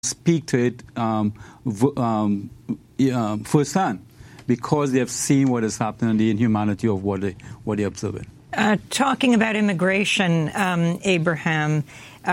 speak to it firsthand because they have seen what has happened and the inhumanity of what they observe. Talking about immigration, Abraham,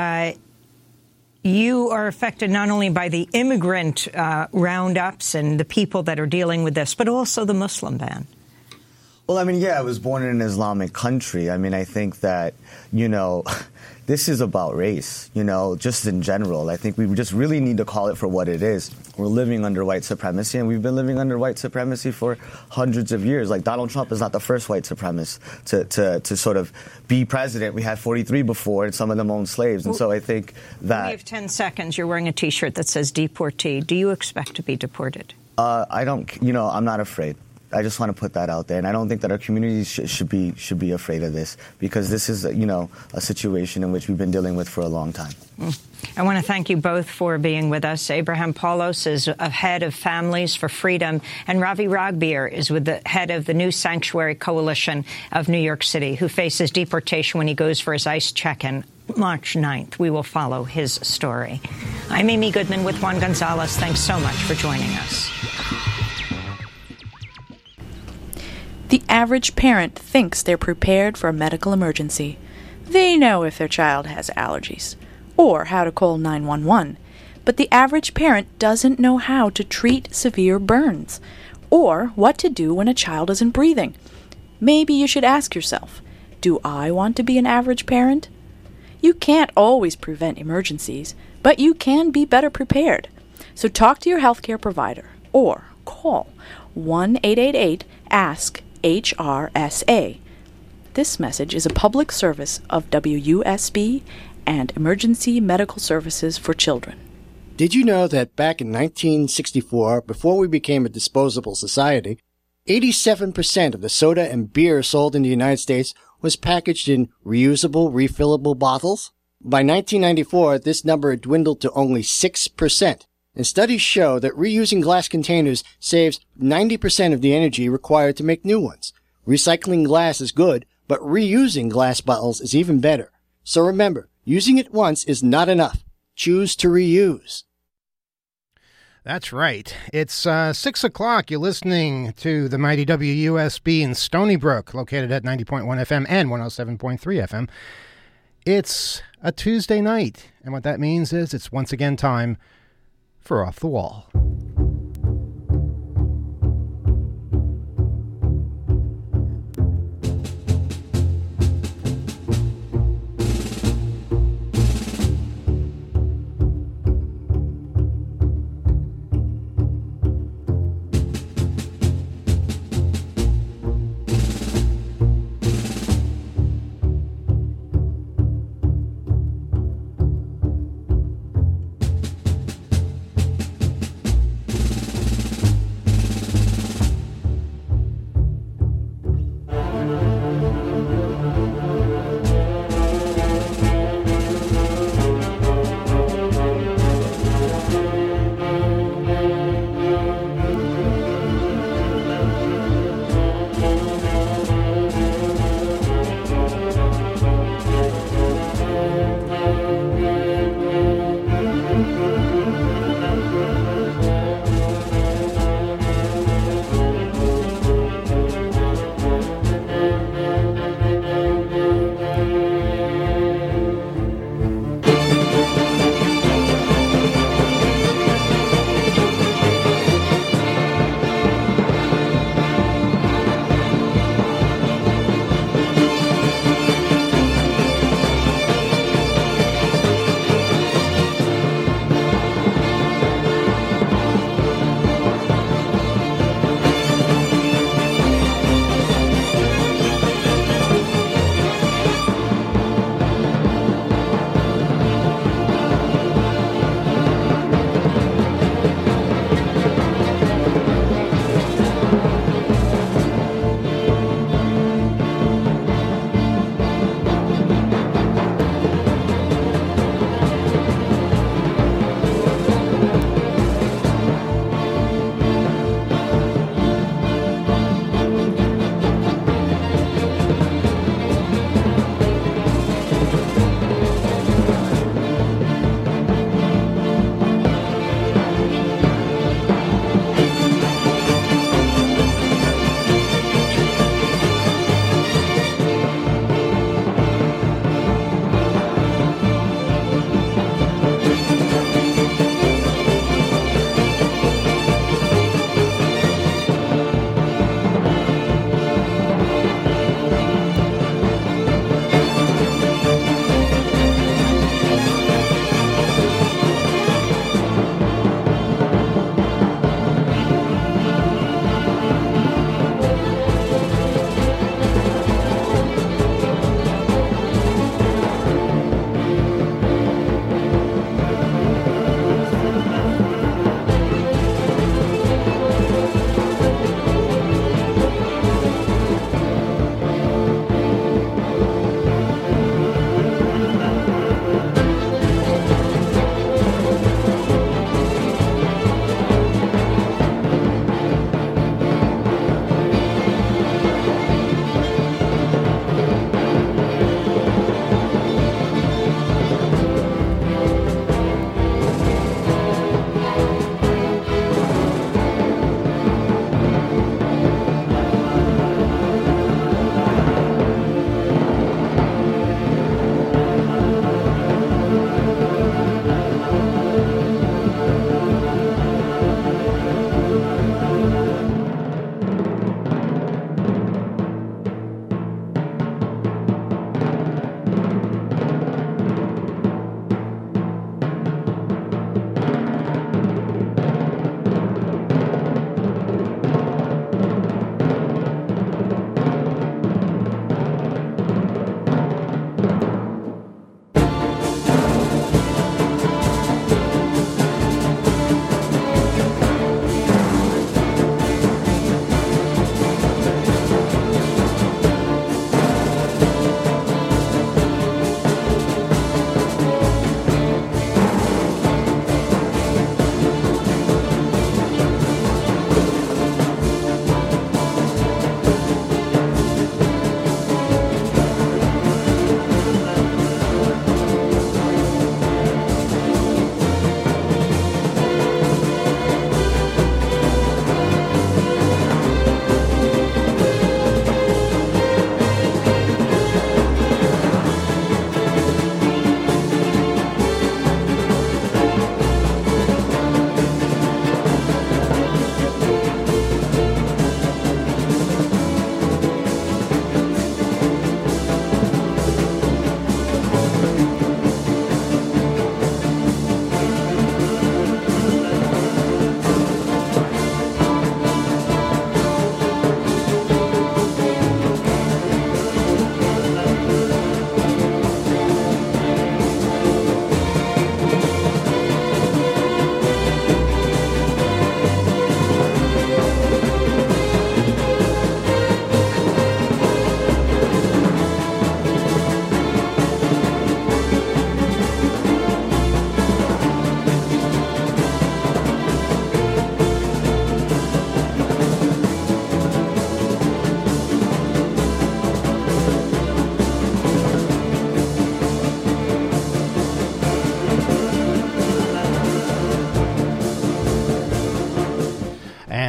you are affected not only by the immigrant roundups and the people that are dealing with this, but also the Muslim ban. Well, I mean, yeah, I was born in an Islamic country. I mean, I think that, this is about race, just in general. I think we just really need to call it for what it is. We're living under white supremacy, and we've been living under white supremacy for hundreds of years. Like, Donald Trump is not the first white supremacist to sort of be president. We had 43 before, and some of them owned slaves. And so I think that... We have 10 seconds. You're wearing a T-shirt that says deportee. Do you expect to be deported? I don't, I'm not afraid. I just want to put that out there, and I don't think that our communities should be afraid of this, because this is, a situation in which we've been dealing with for a long time. I want to thank you both for being with us. Abraham Paulos is a head of Families for Freedom, and Ravi Ragbir is with the head of the New Sanctuary Coalition of New York City, who faces deportation when he goes for his ICE check-in March 9th. We will follow his story. I'm Amy Goodman with Juan Gonzalez. Thanks so much for joining us. The average parent thinks they're prepared for a medical emergency. They know if their child has allergies, or how to call 911. But the average parent doesn't know how to treat severe burns, or what to do when a child isn't breathing. Maybe you should ask yourself, do I want to be an average parent? You can't always prevent emergencies, but you can be better prepared. So talk to your healthcare provider, or call 1-888-ASK-HRSA. This message is a public service of WUSB and Emergency Medical Services for Children. Did you know that back in 1964, before we became a disposable society, 87% of the soda and beer sold in the United States was packaged in reusable, refillable bottles? By 1994, this number had dwindled to only 6%. And studies show that reusing glass containers saves 90% of the energy required to make new ones. Recycling glass is good, but reusing glass bottles is even better. So remember, using it once is not enough. Choose to reuse. That's right. It's 6 o'clock. You're listening to the mighty WUSB in Stony Brook, located at 90.1 FM and 107.3 FM. It's a Tuesday night, and what that means is it's once again time for Off the Wall.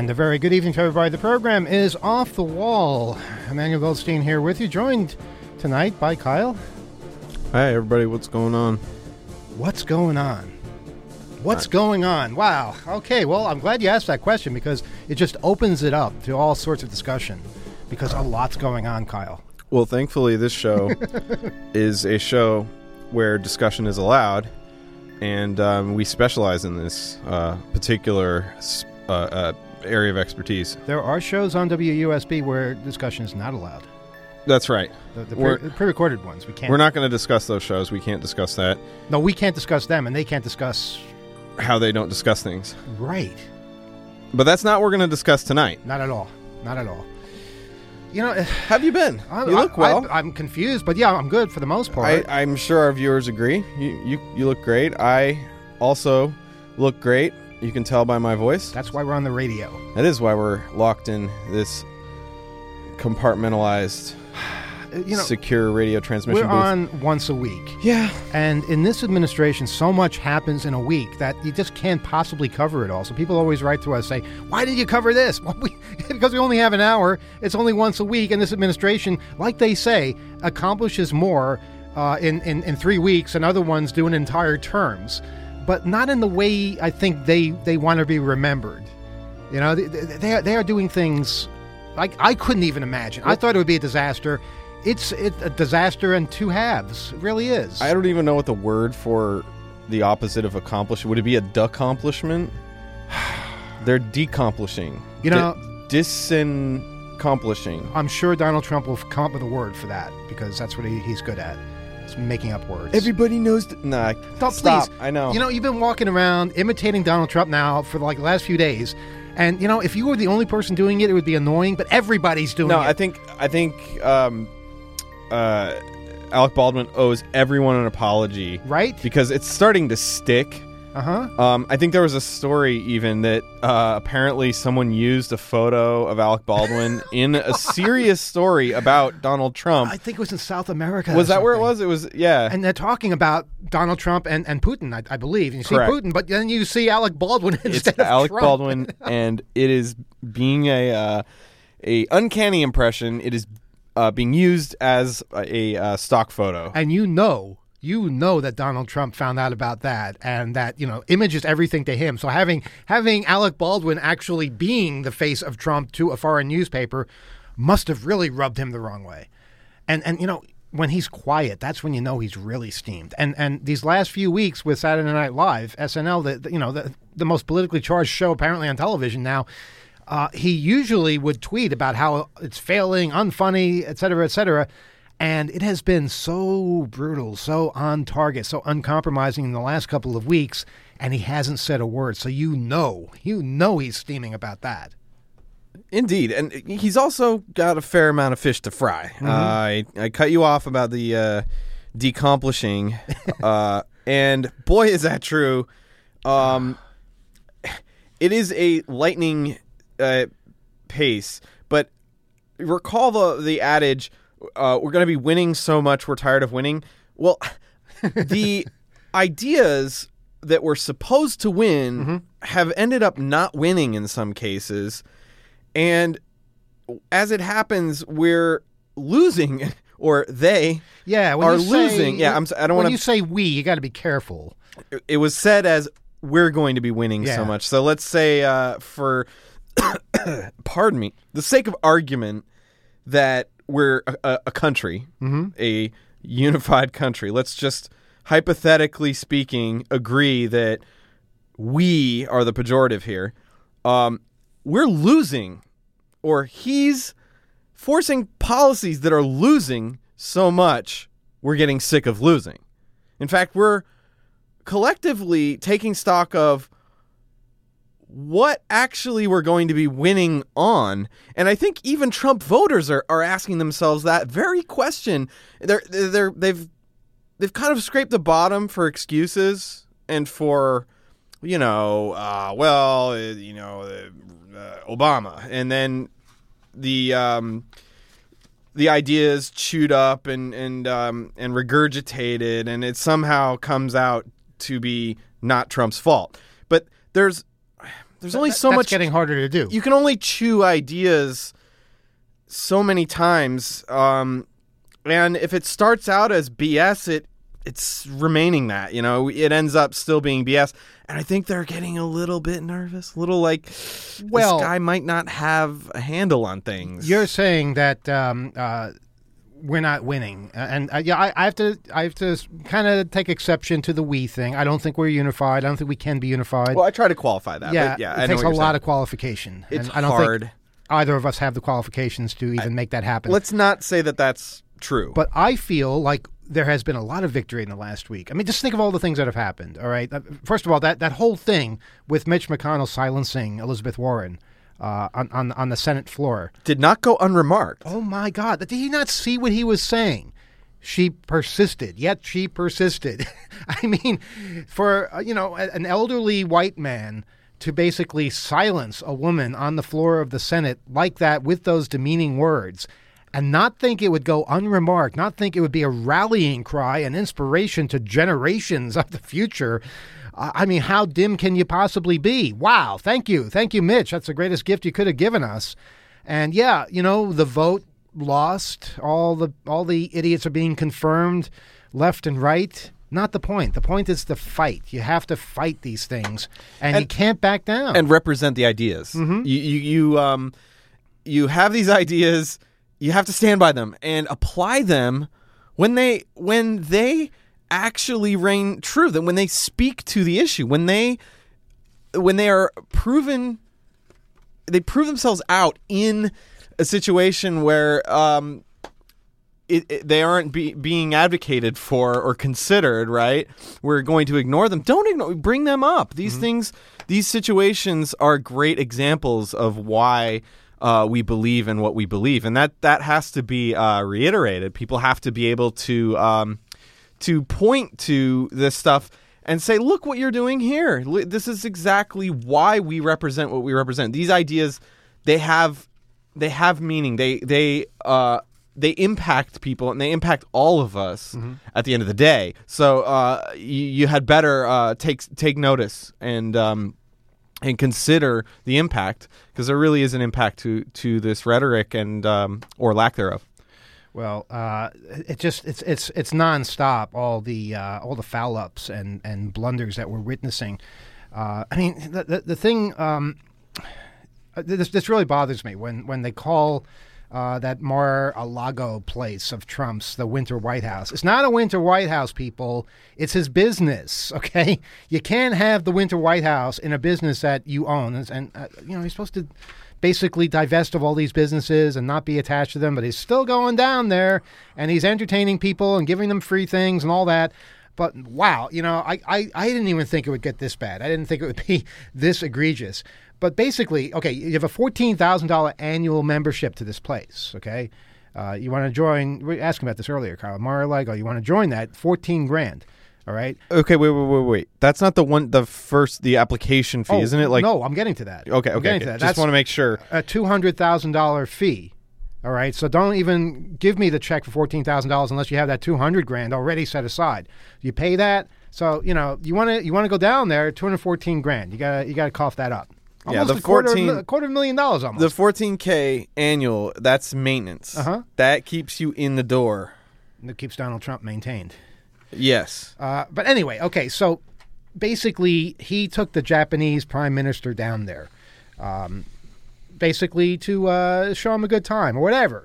And a very good evening to everybody. The program is Off the Wall. Emmanuel Goldstein here with you, joined tonight by Kyle. Hi, everybody. What's going on? What's going on? What's going on? Wow. Okay, well, I'm glad you asked that question because it just opens it up to all sorts of discussion because a lot's going on, Kyle. Well, thankfully, this show is a show where discussion is allowed, and we specialize in this particular area of expertise. There are shows on WUSB where discussion is not allowed. That's right. The pre-recorded ones, we can't. We're not going to discuss those shows. We can't discuss that. No, we can't discuss them, and they can't discuss how they don't discuss things. Right. But that's not what we're going to discuss tonight. Not at all. Not at all. You know, have you been? You look well. I'm confused, but yeah, I'm good for the most part. I'm sure our viewers agree. You look great. I also look great. You can tell by my voice. That's why we're on the radio. That is why we're locked in this compartmentalized, secure radio transmission booth. We're on once a week. Yeah. And in this administration, so much happens in a week that you just can't possibly cover it all. So people always write to us, say, why did you cover this? Well, because we only have an hour. It's only once a week. And this administration, like they say, accomplishes more in 3 weeks than other ones do in entire terms. But not in the way I think they want to be remembered. You know, they are doing things like I couldn't even imagine. I thought it would be a disaster. It's a disaster in two halves. It really is. I don't even know what the word for the opposite of accomplish. Would it be a decomplishment? They're decomplishing. You know, disaccomplishing. I'm sure Donald Trump will come up with a word for that because that's what he's good at. It's making up words. Everybody knows. Nah, don't stop. Please. I know. You know, you've been walking around imitating Donald Trump now for like the last few days. And, you know, if you were the only person doing it, it would be annoying, but everybody's doing it. No, I think Alec Baldwin owes everyone an apology. Right? Because it's starting to stick. Uh-huh. I think there was a story even that apparently someone used a photo of Alec Baldwin in a serious story about Donald Trump. I think it was in South America. Was that where it was? It was, yeah. And they're talking about Donald Trump and Putin, I believe. And you Correct. see Putin, but then you see Alec Baldwin instead it's of Alec Trump. Baldwin, and it is being a uncanny impression. It is being used as a stock photo. And you know that Donald Trump found out about that, and that, you know, image is everything to him. So having Alec Baldwin actually being the face of Trump to a foreign newspaper must have really rubbed him the wrong way. And you know, when he's quiet, that's when you know he's really steamed. And these last few weeks with Saturday Night Live, SNL, the most politically charged show apparently on television now, he usually would tweet about how it's failing, unfunny, et cetera, et cetera. And it has been so brutal, so on target, so uncompromising in the last couple of weeks, and he hasn't said a word. So you know he's steaming about that. Indeed, and he's also got a fair amount of fish to fry. Mm-hmm. I cut you off about the decomplishing, and boy, is that true. It is a lightning pace, but recall the adage, we're going to be winning so much we're tired of winning. Well, the ideas that were supposed to win have ended up not winning in some cases. And as it happens, we're losing, or they are losing. Yeah, I don't want to. When you say we, you got to be careful. It was said as we're going to be winning so much. So let's say for, pardon me, the sake of argument that we're a country, a unified country. Let's just, hypothetically speaking, agree that we are the pejorative here. We're losing, or he's forcing policies that are losing so much, we're getting sick of losing. In fact, we're collectively taking stock of what actually we're going to be winning on. And I think even Trump voters are asking themselves that very question. They've kind of scraped the bottom for excuses and for, Obama. And then the ideas chewed up and regurgitated, and it somehow comes out to be not Trump's fault. But there's There's only so much. That's getting harder to do. You can only chew ideas so many times, and if it starts out as BS, it's remaining that. It ends up still being BS, and I think they're getting a little bit nervous, a little like, this guy might not have a handle on things. You're saying that we're not winning, and I have to kind of take exception to the we thing. I don't think we're unified. I don't think we can be unified. Well, I try to qualify that. Yeah, but yeah, it takes a lot of qualification. It's I don't hard. think either of us have the qualifications to even make that happen. Let's not say that that's true. But I feel like there has been a lot of victory in the last week. I mean, just think of all the things that have happened, all right? First of all, that whole thing with Mitch McConnell silencing Elizabeth Warren on the Senate floor did not go unremarked. Oh, my God. Did he not see what he was saying? She persisted, yet she persisted. I mean, for, an elderly white man to basically silence a woman on the floor of the Senate like that with those demeaning words and not think it would go unremarked, not think it would be a rallying cry, an inspiration to generations of the future. I mean, how dim can you possibly be? Wow. Thank you. Thank you, Mitch. That's the greatest gift you could have given us. And yeah, the vote lost. All the idiots are being confirmed left and right. Not the point. The point is to fight. You have to fight these things, and you can't back down. And represent the ideas. Mm-hmm. You have these ideas. You have to stand by them and apply them when they actually reign true. That when they speak to the issue, when they are proven, they prove themselves out in a situation where they aren't being advocated for or considered, right? We're going to ignore them. Don't ignore. Bring them up. These things, these situations are great examples of why we believe in what we believe, and that has to be reiterated. People have to be able to point to this stuff and say, "Look what you're doing here. This is exactly why we represent what we represent." These ideas, they have meaning. They impact people, and they impact all of us at the end of the day. So you had better take notice and consider the impact, because there really is an impact to this rhetoric and or lack thereof. Well, it's nonstop. All the foul ups and blunders that we're witnessing. I mean, the thing this really bothers me when they call that Mar-a-Lago place of Trump's the Winter White House. It's not a Winter White House, people. It's his business, okay? You can't have the Winter White House in a business that you own. And he's supposed to basically divest of all these businesses and not be attached to them, but he's still going down there, and he's entertaining people and giving them free things and all that. But wow, I didn't even think it would get this bad. I didn't think it would be this egregious. But basically, okay, you have a $14,000 annual membership to this place, okay? You want to join, we were asking about this earlier, Kyle, Mar-a-Lago, you want to join that, $14,000, all right? Okay, wait. That's not the application fee, isn't it? No, I'm getting to that. Okay. To that. Just want to make sure. A $200,000 fee, all right? So don't even give me the check for $14,000 unless you have that $200,000 already set aside. You pay that, so, you want to go down there, $214,000. You got to cough that up. Almost the $250,000 almost. The $14,000 annual, that's maintenance. That keeps you in the door. That keeps Donald Trump maintained. Yes. But anyway, okay, so basically he took the Japanese prime minister down there, basically to show him a good time or whatever,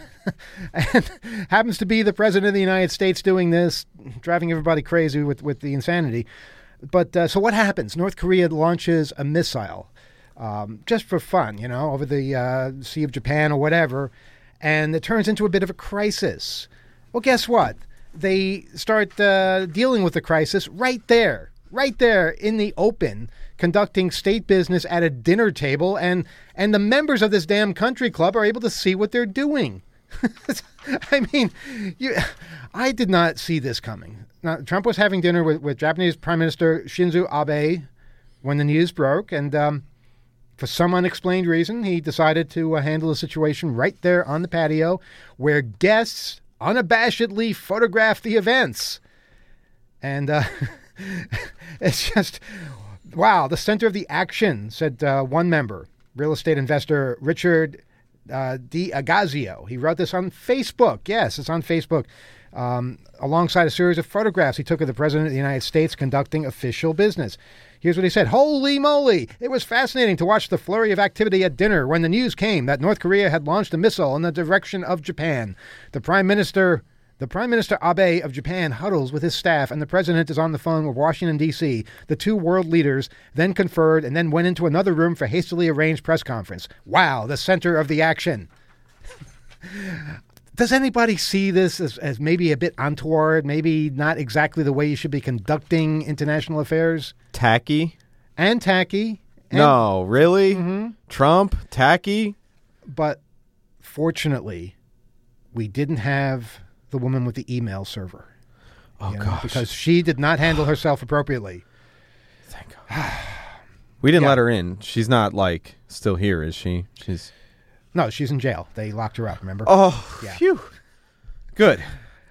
and happens to be the president of the United States doing this, driving everybody crazy with the insanity. But so what happens? North Korea launches a missile just for fun, over the Sea of Japan or whatever, and it turns into a bit of a crisis. Well, guess what? They start dealing with the crisis right there in the open, conducting state business at a dinner table, and the members of this damn country club are able to see what they're doing. I mean, I did not see this coming. Now, Trump was having dinner with Japanese Prime Minister Shinzo Abe when the news broke, and for some unexplained reason, he decided to handle the situation right there on the patio, where guests unabashedly photographed the events. And it's just Wow, the center of the action, said one member, real estate investor Richard D'Agazio. He wrote this on Facebook. Yes, it's on Facebook. Alongside a series of photographs he took of the President of the United States conducting official business. Here's what he said. Holy moly! It was fascinating to watch the flurry of activity at dinner when the news came that North Korea had launched a missile in the direction of Japan. The Prime Minister Abe of Japan huddles with his staff, and the president is on the phone with Washington, D.C. The two world leaders then conferred and then went into another room for hastily arranged press conference. Wow, the center of the action. Does anybody see this as maybe a bit untoward, maybe not exactly the way you should be conducting international affairs? Tacky? And tacky. No, really? Mm-hmm. Trump? Tacky? But fortunately, we didn't have the woman with the email server. Oh, gosh. Because she did not handle herself appropriately. Thank God. We didn't let her in. She's not, still here, is she? No, she's in jail. They locked her up, remember? Oh, yeah. Phew. Good.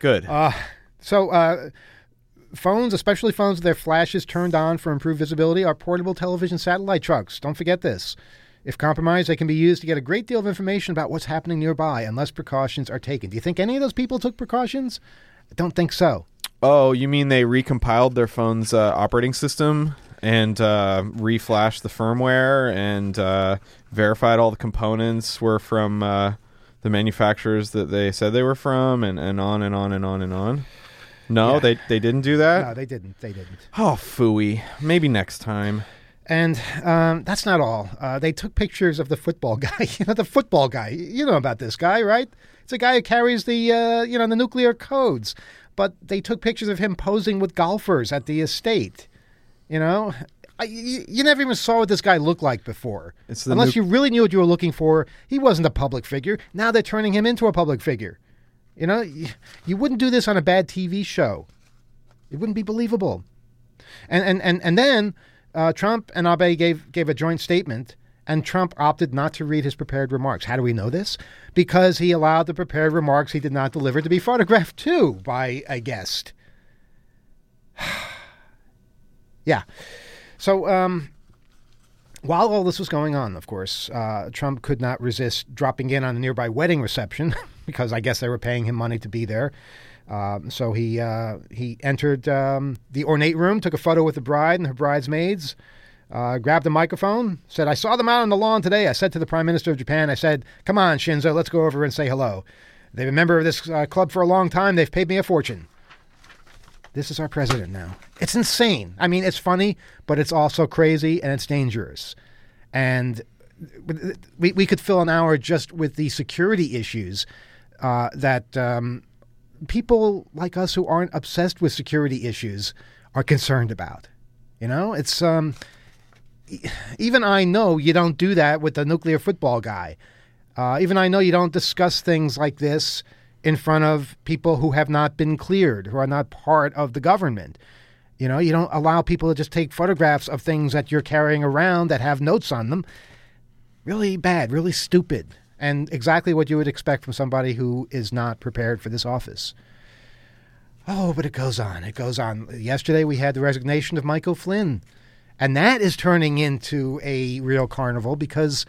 So phones, especially phones with their flashes turned on for improved visibility, are portable television satellite trucks. Don't forget this. If compromised, they can be used to get a great deal of information about what's happening nearby unless precautions are taken. Do you think any of those people took precautions? I don't think so. Oh, you mean they recompiled their phone's operating system and reflashed the firmware and verified all the components were from the manufacturers that they said they were from, and on and on and on and on? No, yeah. They didn't do that? No, they didn't. Oh, phooey. Maybe next time. And that's not all. They took pictures of the football guy. The football guy. You know about this guy, right? It's a guy who carries the the nuclear codes. But they took pictures of him posing with golfers at the estate. You never even saw what this guy looked like before. Unless you really knew what you were looking for, he wasn't a public figure. Now they're turning him into a public figure. You wouldn't do this on a bad TV show. It wouldn't be believable. And then Trump and Abe gave a joint statement, and Trump opted not to read his prepared remarks. How do we know this? Because he allowed the prepared remarks he did not deliver to be photographed too by a guest. Yeah. So while all this was going on, of course, Trump could not resist dropping in on a nearby wedding reception because I guess they were paying him money to be there. So he entered the ornate room, took a photo with the bride and her bridesmaids, grabbed the microphone, said, "I saw them out on the lawn today. I said to the Prime Minister of Japan, I said, 'Come on, Shinzo, let's go over and say hello. They've been a member of this club for a long time. They've paid me a fortune.'" This is our president now. It's insane. I mean, it's funny, but it's also crazy and it's dangerous. And we could fill an hour just with the security issues that people like us who aren't obsessed with security issues are concerned about. It's even I know you don't do that with the nuclear football guy. Even I know you don't discuss things like this in front of people who have not been cleared, who are not part of the government. You don't allow people to just take photographs of things that you're carrying around that have notes on them. Really bad, really stupid, and exactly what you would expect from somebody who is not prepared for this office. Oh, but it goes on. It goes on. Yesterday we had the resignation of Michael Flynn, and that is turning into a real carnival because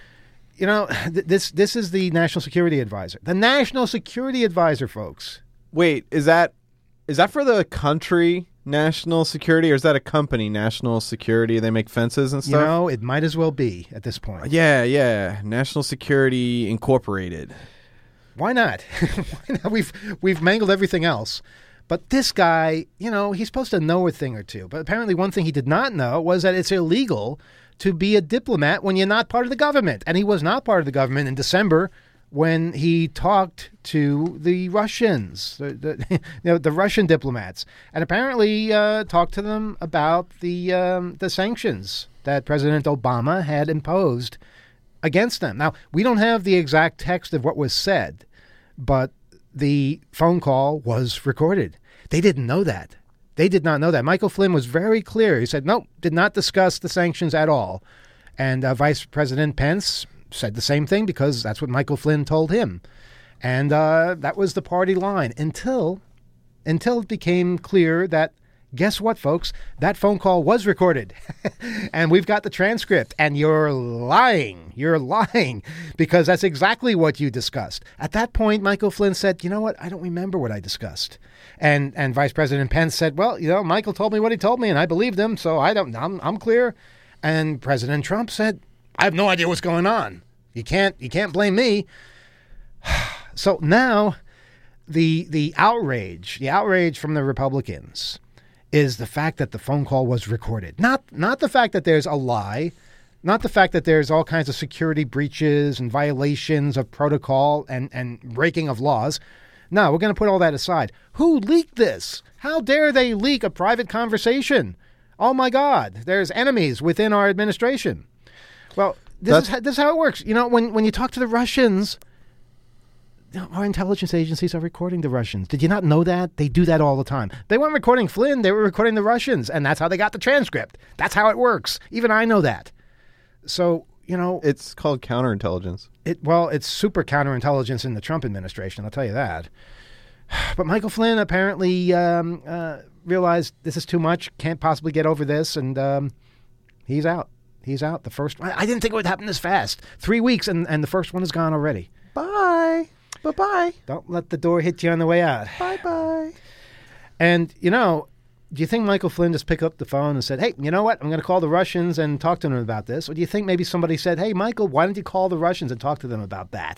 this is the National Security Advisor. The National Security Advisor, folks. Wait, is that for the country national security, or is that a company, National Security? They make fences and stuff? It might as well be at this point. Yeah. National Security Incorporated. Why not? Why not? We've mangled everything else. But this guy, he's supposed to know a thing or two. But apparently one thing he did not know was that it's illegal to be a diplomat when you're not part of the government. And he was not part of the government in December when he talked to the Russians, the Russian diplomats, and apparently talked to them about the sanctions that President Obama had imposed against them. Now, we don't have the exact text of what was said, but the phone call was recorded. They didn't know that. They did not know that. Michael Flynn was very clear. He said, nope, did not discuss the sanctions at all. And Vice President Pence said the same thing because that's what Michael Flynn told him. And that was the party line until it became clear that, guess what, folks? That phone call was recorded. And we've got the transcript. And you're lying. You're lying. Because that's exactly what you discussed. At that point, Michael Flynn said, you know what? I don't remember what I discussed. And Vice President Pence said, well, Michael told me what he told me, and I believed him, so I'm clear. And President Trump said, I have no idea what's going on. You can't blame me. So now the outrage from the Republicans is the fact that the phone call was recorded. Not the fact that there's a lie, not the fact that there's all kinds of security breaches and violations of protocol and breaking of laws. No, we're going to put all that aside. Who leaked this? How dare they leak a private conversation? Oh, my God. There's enemies within our administration. Well, this is how it works. When you talk to the Russians, our intelligence agencies are recording the Russians. Did you not know that? They do that all the time. They weren't recording Flynn. They were recording the Russians, and that's how they got the transcript. That's how it works. Even I know that. So, It's called counterintelligence. It's super counterintelligence in the Trump administration, I'll tell you that. But Michael Flynn apparently realized this is too much, can't possibly get over this, and he's out. He's out. The first one. I didn't think it would happen this fast. 3 weeks, and the first one is gone already. Bye. Bye-bye. Don't let the door hit you on the way out. Bye-bye. And, do you think Michael Flynn just picked up the phone and said, hey, you know what? I'm going to call the Russians and talk to them about this? Or do you think maybe somebody said, hey, Michael, why don't you call the Russians and talk to them about that?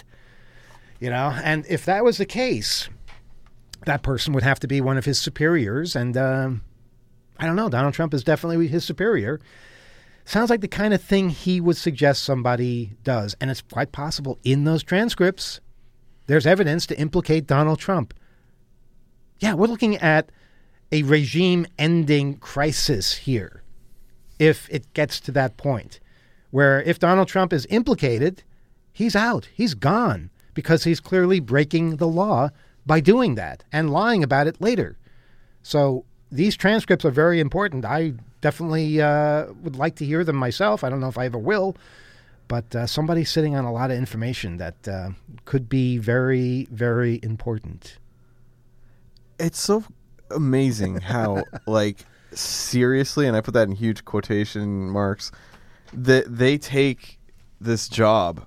And if that was the case, that person would have to be one of his superiors. And I don't know. Donald Trump is definitely his superior. Sounds like the kind of thing he would suggest somebody does. And it's quite possible in those transcripts, there's evidence to implicate Donald Trump. Yeah, we're looking at a regime-ending crisis here, if it gets to that point, where if Donald Trump is implicated, he's out. He's gone, because he's clearly breaking the law by doing that and lying about it later. So these transcripts are very important. I definitely would like to hear them myself. I don't know if I ever will, but somebody's sitting on a lot of information that could be very, very important. It's so amazing how, seriously, and I put that in huge quotation marks, that they take this job,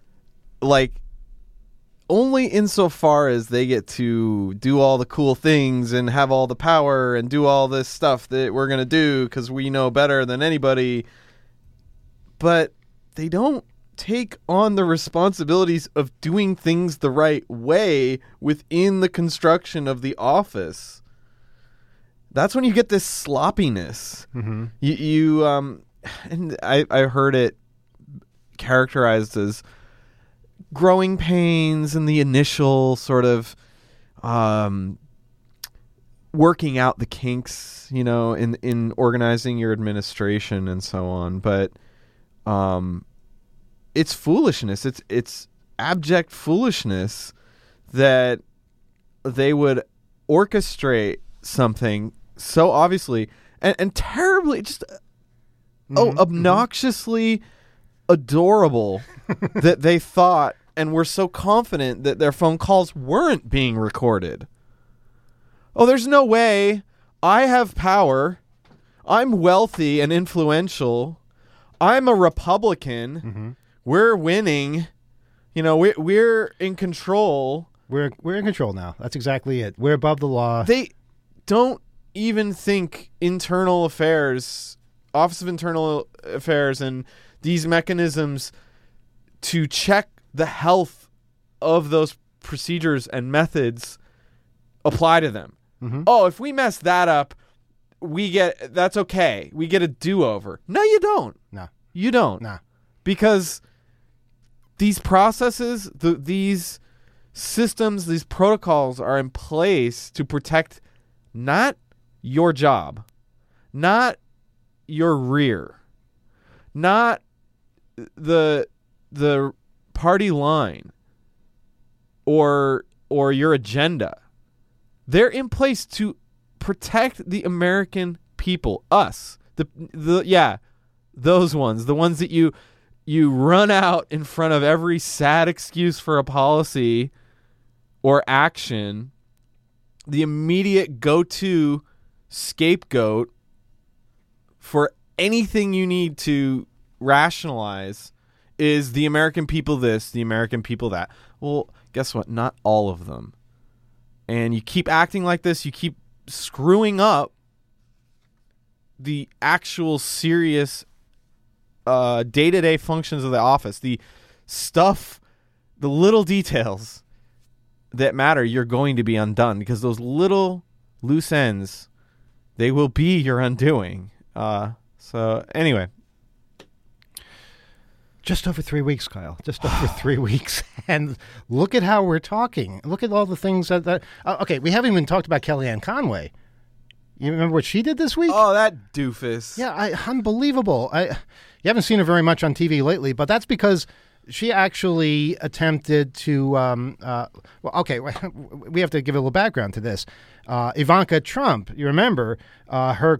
only insofar as they get to do all the cool things and have all the power and do all this stuff that we're going to do because we know better than anybody. But they don't take on the responsibilities of doing things the right way within the construction of the office. That's when you get this sloppiness. Mm-hmm. And I heard it characterized as growing pains and the initial sort of working out the kinks, in organizing your administration and so on. But it's foolishness. It's abject foolishness that they would orchestrate something so obviously and terribly just obnoxiously adorable that they thought and were so confident that their phone calls weren't being recorded. Oh, there's no way. I have power. I'm wealthy and influential. I'm a Republican. Mm-hmm. We're winning. We're in control. We're in control now. That's exactly it. We're above the law. They don't even think internal affairs, Office of Internal Affairs, and these mechanisms to check the health of those procedures and methods apply to them. Mm-hmm. Oh, if we mess that up, that's okay. We get a do-over. No, you don't. No. You don't. No. Because these processes, these systems, these protocols are in place to protect not your job, not your rear, not the party line or your agenda. They're in place to protect the American people, us, those ones, the ones that you run out in front of every sad excuse for a policy or action, the immediate go-to scapegoat for anything you need to rationalize is the American people this, the American people that. Well, guess what? Not all of them. And you keep acting like this, you keep screwing up the actual serious day-to-day functions of the office, the stuff, the little details that matter, you're going to be undone, because those little loose ends, they will be your undoing. So anyway. Just over 3 weeks, Kyle. Just over 3 weeks. And look at how we're talking. Look at all the things that okay, we haven't even talked about Kellyanne Conway. You remember what she did this week? Oh, that doofus. Yeah, unbelievable. You haven't seen her very much on TV lately, but that's because she actually attempted to well, okay, we have to give a little background to this. Ivanka Trump, you remember, her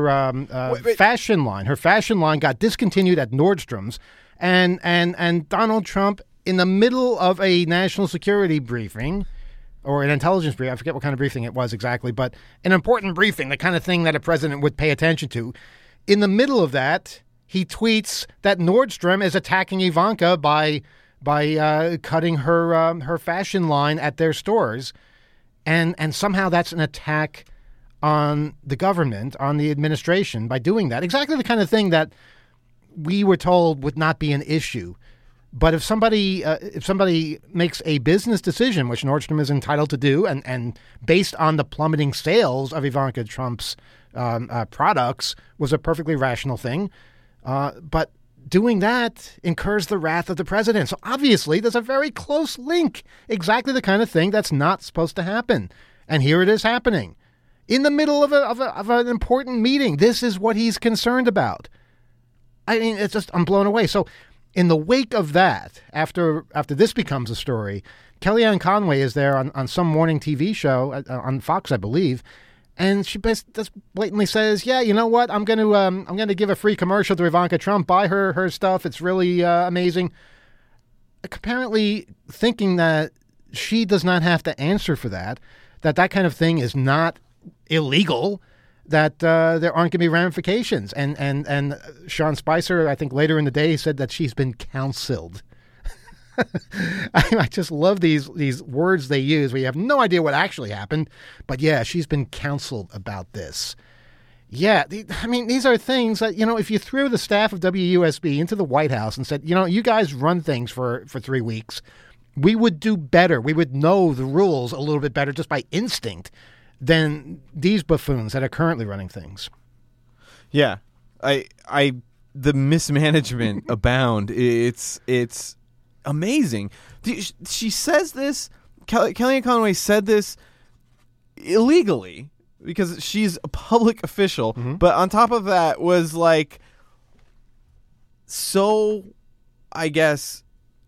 fashion line. Her fashion line got discontinued at Nordstrom's. And Donald Trump, in the middle of a national security briefing, or an intelligence briefing, I forget what kind of briefing it was exactly, but an important briefing, the kind of thing that a president would pay attention to. In the middle of that, he tweets that Nordstrom is attacking Ivanka by cutting her fashion line at their stores, and somehow that's an attack on the government, on the administration, by doing that. Exactly the kind of thing that we were told would not be an issue. But if somebody makes a business decision, which Nordstrom is entitled to do, and based on the plummeting sales of Ivanka Trump's products, was a perfectly rational thing. But doing that incurs the wrath of the president. So obviously there's a very close link, exactly the kind of thing that's not supposed to happen. And here it is happening. In the middle of an important meeting, this is what he's concerned about. I mean, it's just, I'm blown away. So in the wake of that, after this becomes a story, Kellyanne Conway is there on some morning TV show on Fox, I believe, and she just blatantly says, "Yeah, you know what? I'm going to give a free commercial to Ivanka Trump. Buy her stuff. It's really amazing." Apparently, thinking that she does not have to answer for that kind of thing is not illegal. That there aren't going to be ramifications. And Sean Spicer, I think later in the day, said that she's been counseled. I just love these words they use where you have no idea what actually happened. But yeah, she's been counseled about this. Yeah, I mean, these are things that, if you threw the staff of WUSB into the White House and said, you guys run things for 3 weeks, we would do better. We would know the rules a little bit better just by instinct than these buffoons that are currently running things. Yeah, the mismanagement abound. It's amazing. She says this. Kellyanne Conway said this illegally because she's a public official. Mm-hmm. But on top of that was like, so I guess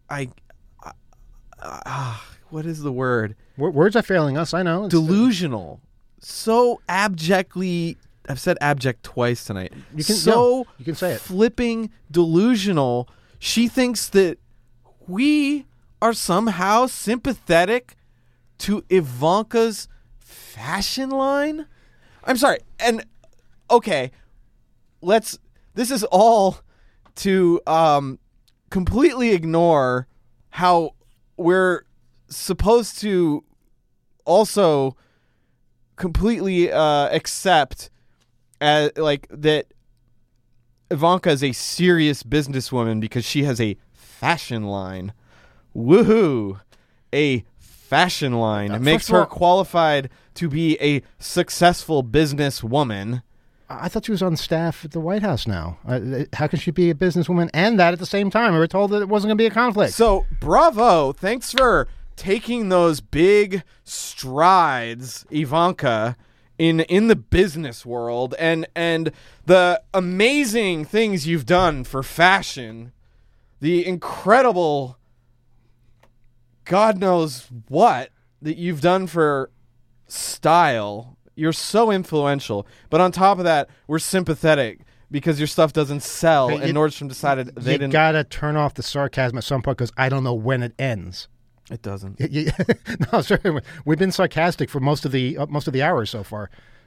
what is the word? Words are failing us. I know. Delusional. So abjectly, I've said abject twice tonight. You can say it. Flipping delusional. She thinks that we are somehow sympathetic to Ivanka's fashion line. I'm sorry. And okay, this is all to completely ignore how we're supposed to also completely accept that Ivanka is a serious businesswoman because she has a fashion line. Woohoo! A fashion line. It makes her qualified to be a successful businesswoman. I thought she was on staff at the White House now. How can she be a businesswoman and that at the same time? We were told that it wasn't going to be a conflict. So, bravo. Thanks for taking those big strides, Ivanka, in the business world and the amazing things you've done for fashion, the incredible God knows what that you've done for style. You're so influential. But on top of that, we're sympathetic because your stuff doesn't sell, and Nordstrom decided they didn't. You got to turn off the sarcasm at some point because I don't know when it ends. It doesn't. No, sorry. We've been sarcastic for most of the hour so far.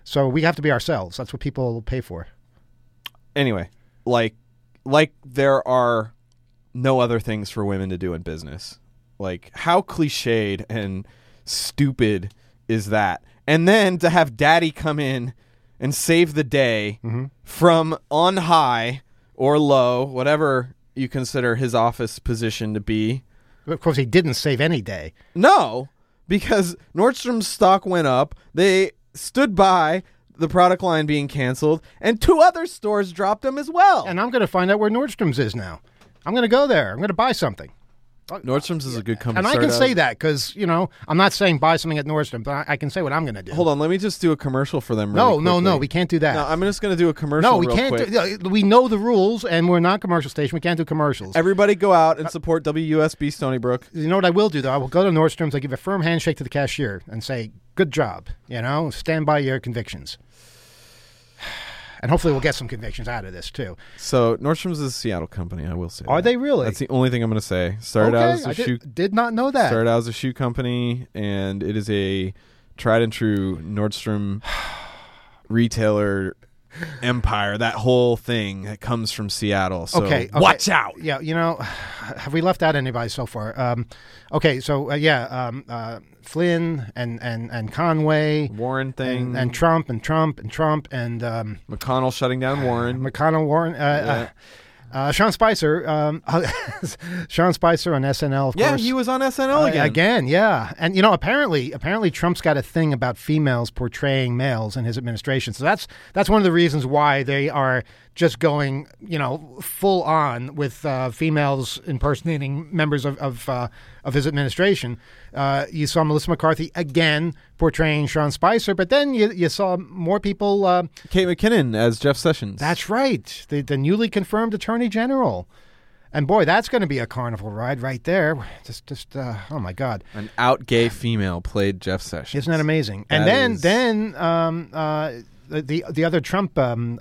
So we have to be ourselves. That's what people pay for. Anyway, like there are no other things for women to do in business. Like, how cliched and stupid is that? And then to have daddy come in and save the day from on high or low, whatever you consider his office position to be. Of course, he didn't save any day. No, because Nordstrom's stock went up. They stood by the product line being canceled, and 2 other stores dropped them as well. And I'm going to find out where Nordstrom's is now. I'm going to go there. I'm going to buy something. Nordstrom's is a good company. And I can say that because, I'm not saying buy something at Nordstrom, but I can say what I'm going to do. Hold on. Let me just do a commercial for them No, quickly. we can't do that. No, I'm just going to do a commercial we can't quick. We know the rules, and we're not a commercial station. We can't do commercials. Everybody go out and support WUSB Stony Brook. You know what I will do, though? I will go to Nordstrom's, I give a firm handshake to the cashier and say, good job, stand by your convictions. And hopefully we'll get some convictions out of this, too. So Nordstrom's is a Seattle company, I will say. Are they really? That's the only thing I'm going to say. Started out as a shoe. Did not know that. Started out as a shoe company, and it is a tried and true Nordstrom retailer empire. That whole thing that comes from Seattle. So watch out. Yeah, have we left out anybody so far? Flynn and Conway, Warren thing, and Trump and McConnell shutting down Warren. Sean Spicer, Sean Spicer on SNL. Of course. Yeah, he was on SNL again. Yeah, and apparently Trump's got a thing about females portraying males in his administration. So that's one of the reasons why they are just going full on with females impersonating members of his administration. You saw Melissa McCarthy again portraying Sean Spicer, but then you saw more people. Kate McKinnon as Jeff Sessions. That's right, the newly confirmed Attorney General. And boy, that's going to be a carnival ride right there. Just oh my God! An out gay female played Jeff Sessions. Isn't that amazing? And then the other Trump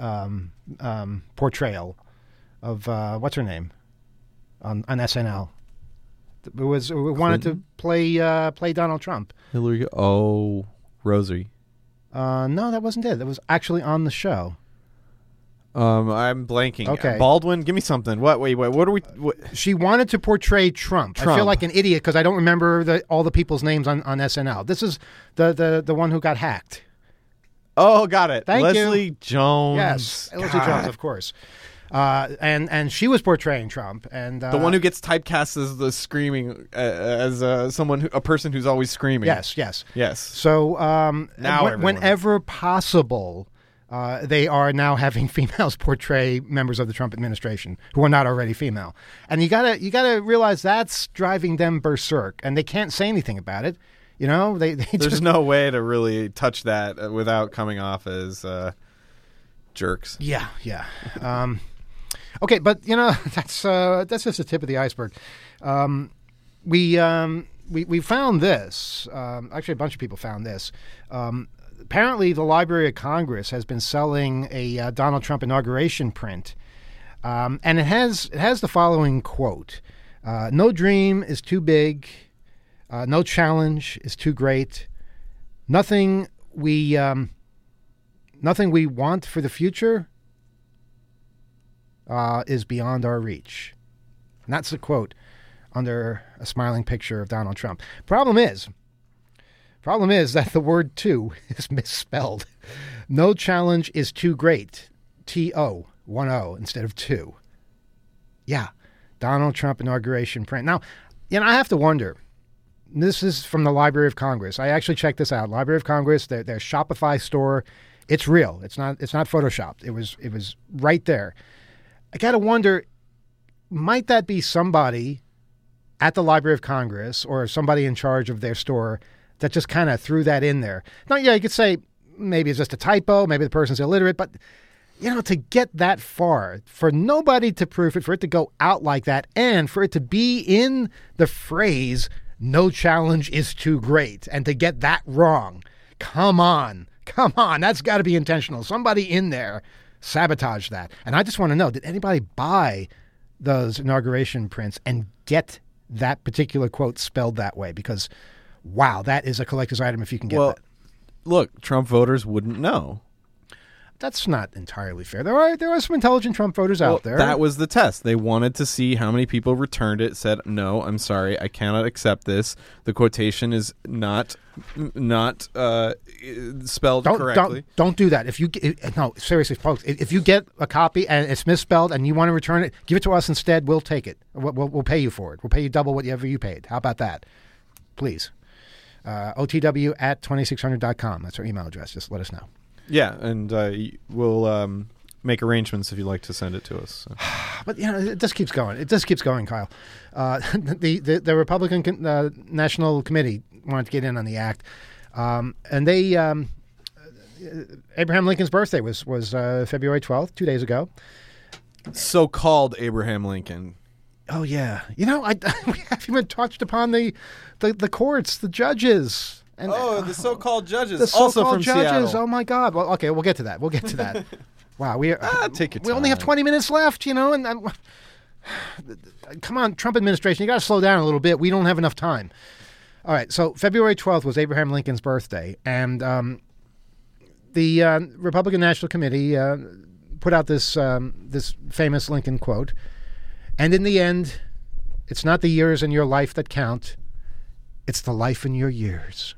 portrayal of what's her name on SNL. It was wanted to play Donald Trump. Hillary. Oh, Rosie. No, that wasn't it. That was actually on the show. I'm blanking. Okay. Baldwin, give me something. What? Wait. What are we? She wanted to portray Trump. I feel like an idiot because I don't remember all the people's names on SNL. This is the one who got hacked. Oh, got it. Thank you. Leslie Jones. Yes, Leslie Jones, of course. And she was portraying Trump, and the one who gets typecast as the screaming, as a person who's always screaming. Yes. So now, whenever possible, they are now having females portray members of the Trump administration who are not already female, and you gotta realize that's driving them berserk, and they can't say anything about it. There's no way to really touch that without coming off as jerks. Yeah. Okay, but that's just the tip of the iceberg. We found this. Actually, a bunch of people found this. Apparently, the Library of Congress has been selling a Donald Trump inauguration print, and it has the following quote: "No dream is too big. No challenge is too great. Nothing we want for the future is beyond our reach." And that's the quote under a smiling picture of Donald Trump. Problem is that the word "to" is misspelled. No challenge is too great. T-O, 1-O instead of 2. Yeah, Donald Trump inauguration print. Now, I have to wonder. This is from the Library of Congress. I actually checked this out. Library of Congress, their Shopify store. It's real. It's not photoshopped. It was right there. I got to wonder, might that be somebody at the Library of Congress or somebody in charge of their store that just kind of threw that in there? Now, yeah, you could say maybe it's just a typo, maybe the person's illiterate, but to get that far, for nobody to proof it, for it to go out like that, and for it to be in the phrase "no challenge is too great," and to get that wrong, come on, that's got to be intentional. Somebody in there sabotaged that. And I just want to know, did anybody buy those inauguration prints and get that particular quote spelled that way? Because, wow, that is a collector's item if you can get that. look, Trump voters wouldn't know. That's not entirely fair. There are some intelligent Trump voters out there. That was the test. They wanted to see how many people returned it, said, no, I'm sorry, I cannot accept this. The quotation is not spelled correctly. Don't do that. No, seriously, folks, if you get a copy and it's misspelled and you want to return it, give it to us instead. We'll take it. We'll pay you for it. We'll pay you double whatever you paid. How about that? Please. OTW@2600.com. That's our email address. Just let us know. Yeah, and we'll make arrangements if you'd like to send it to us. So. But it just keeps going. It just keeps going, Kyle. The Republican National Committee wanted to get in on the act, and they Abraham Lincoln's birthday was February 12th, 2 days ago. So-called Abraham Lincoln. Oh yeah, we haven't even touched upon the courts, the judges. And, the so-called judges, the also so-called from judges. Seattle. Oh my God! Well, okay, we'll get to that. Wow, take your time. We only have 20 minutes left, and come on, Trump administration, you got to slow down a little bit. We don't have enough time. All right, so February 12th was Abraham Lincoln's birthday, and the Republican National Committee put out this famous Lincoln quote, and in the end, it's not the years in your life that count, it's the life in your years.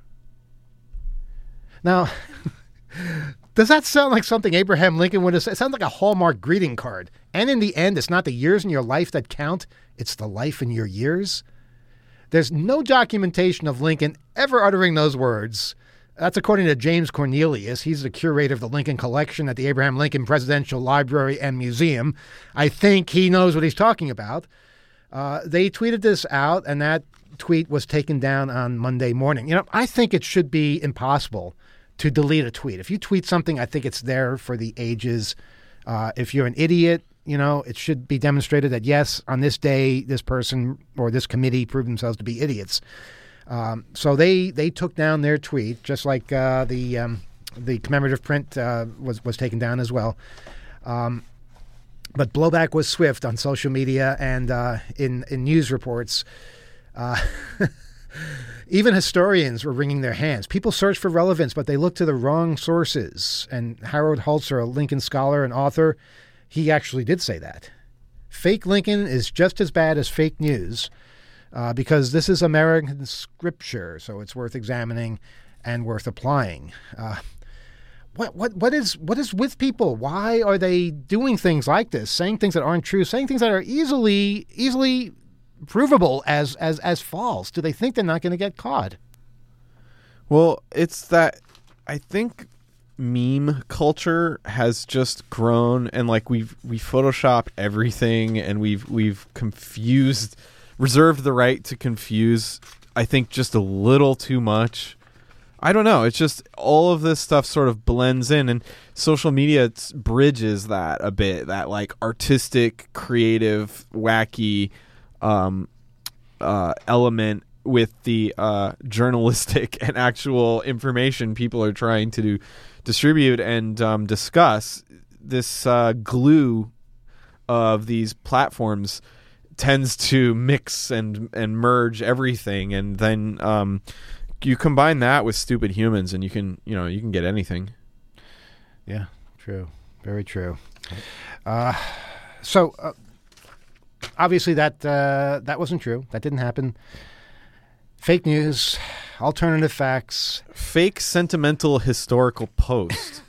Now, does that sound like something Abraham Lincoln would have said? It sounds like a Hallmark greeting card. And in the end, it's not the years in your life that count, it's the life in your years. There's no documentation of Lincoln ever uttering those words. That's according to James Cornelius. He's the curator of the Lincoln Collection at the Abraham Lincoln Presidential Library and Museum. I think he knows what he's talking about. They tweeted this out, and that tweet was taken down on Monday morning. I think it should be impossible to delete a tweet. If you tweet something, I think it's there for the ages. If you're an idiot, it should be demonstrated that, yes, on this day, this person or this committee proved themselves to be idiots. So they took down their tweet, just like the commemorative print was taken down as well. But blowback was swift on social media and in news reports. Even historians were wringing their hands. People search for relevance, but they look to the wrong sources. And Harold Holzer, a Lincoln scholar and author, he actually did say that. Fake Lincoln is just as bad as fake news because this is American scripture, so it's worth examining and worth applying. What is with people? Why are they doing things like this, saying things that aren't true, saying things that are easily provable as false? Do they think they're not going to get caught? Well, it's that I think meme culture has just grown, and like we photoshopped everything, and we've reserved the right to confuse, I think, just a little too much. I don't know. It's just all of this stuff sort of blends in, and social media bridges that a bit, that like artistic, creative, wacky element with the journalistic and actual information people are trying to distribute and discuss. This glue of these platforms tends to mix and merge everything, and then you combine that with stupid humans, and you can get anything. Yeah, true, very true. So obviously that wasn't true. That didn't happen. Fake news, alternative facts, fake sentimental historical post.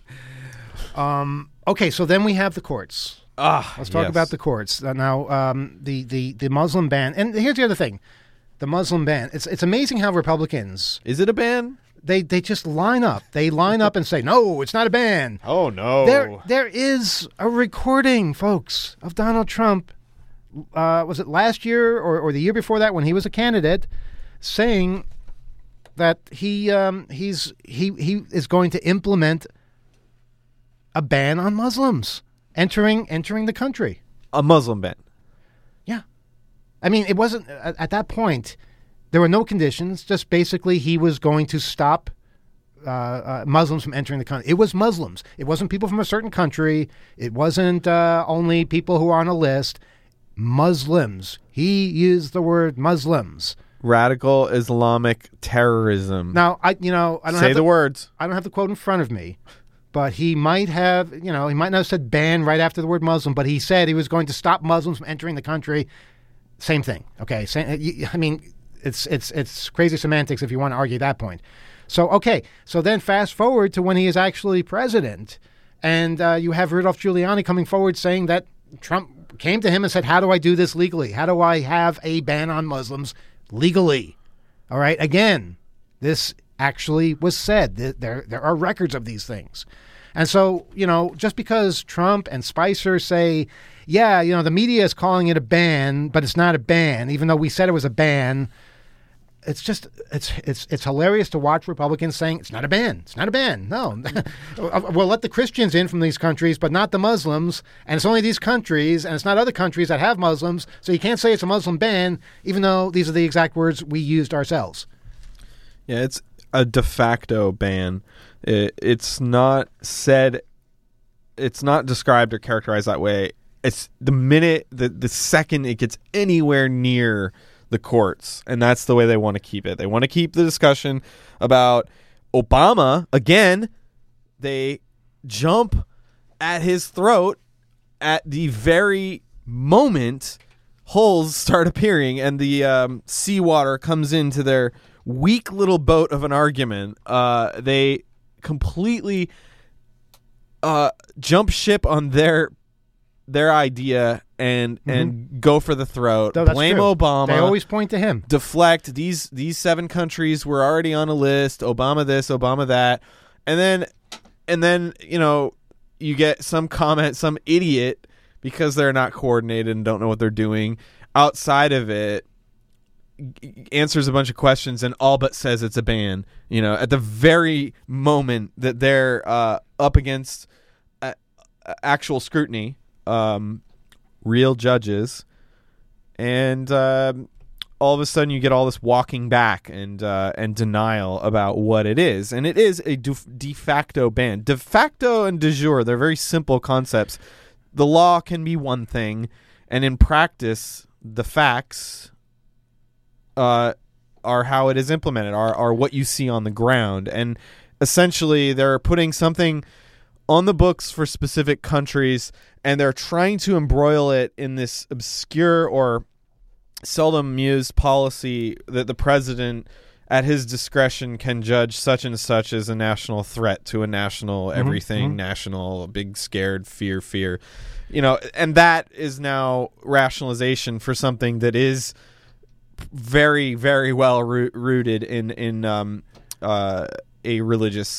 Okay, so then we have the courts. Let's talk about the courts now. The Muslim ban, and here's the other thing. The Muslim ban. It's amazing how Republicans... Is it a ban? They just line up. They line up and say, no, it's not a ban. Oh, no. There is a recording, folks, of Donald Trump, was it last year or the year before that when he was a candidate, saying that he is going to implement a ban on Muslims entering the country. A Muslim ban. Yeah. I mean, it wasn't at that point. There were no conditions. Just basically, he was going to stop Muslims from entering the country. It was Muslims. It wasn't people from a certain country. It wasn't only people who are on a list. Muslims. He used the word Muslims. Radical Islamic terrorism. Now, I don't say the words. I don't have the quote in front of me, but he might have, he might not have said ban right after the word Muslim, but he said he was going to stop Muslims from entering the country. Same thing. Okay. I mean, it's crazy semantics if you want to argue that point. So, okay. So then fast forward to when he is actually president, and you have Rudolph Giuliani coming forward saying that Trump came to him and said, how do I do this legally? How do I have a ban on Muslims legally? All right. Again, this actually was said. There are records of these things. And so, just because Trump and Spicer say, yeah, the media is calling it a ban, but it's not a ban, even though we said it was a ban. It's just, it's hilarious to watch Republicans saying it's not a ban. It's not a ban. No, we'll let the Christians in from these countries, but not the Muslims. And it's only these countries, and it's not other countries that have Muslims. So you can't say it's a Muslim ban, even though these are the exact words we used ourselves. Yeah, it's a de facto ban. It's not said, it's not described or characterized that way. It's the minute, the second it gets anywhere near the courts, and that's the way they want to keep it. They want to keep the discussion about Obama. Again, they jump at his throat at the very moment holes start appearing and the seawater comes into their weak little boat of an argument. They completely jump ship on their idea and go for the throat. No, blame true. Obama. They always point to him. Deflect. These 7 countries were already on a list. Obama this, Obama that, and then you get some comment, some idiot, because they're not coordinated and don't know what they're doing outside of it, answers a bunch of questions and all but says it's a ban. At the very moment that they're up against actual scrutiny. Real judges, and all of a sudden you get all this walking back and denial about what it is, and it is a de facto ban. De facto and de jure, they're very simple concepts. The law can be one thing, and in practice, the facts are how it is implemented, are what you see on the ground, and essentially they're putting something on the books for specific countries, and they're trying to embroil it in this obscure or seldom used policy that the president, at his discretion, can judge such and such as a national threat to a national everything, national, big scared, fear. And that is now rationalization for something that is very, very well rooted in a religious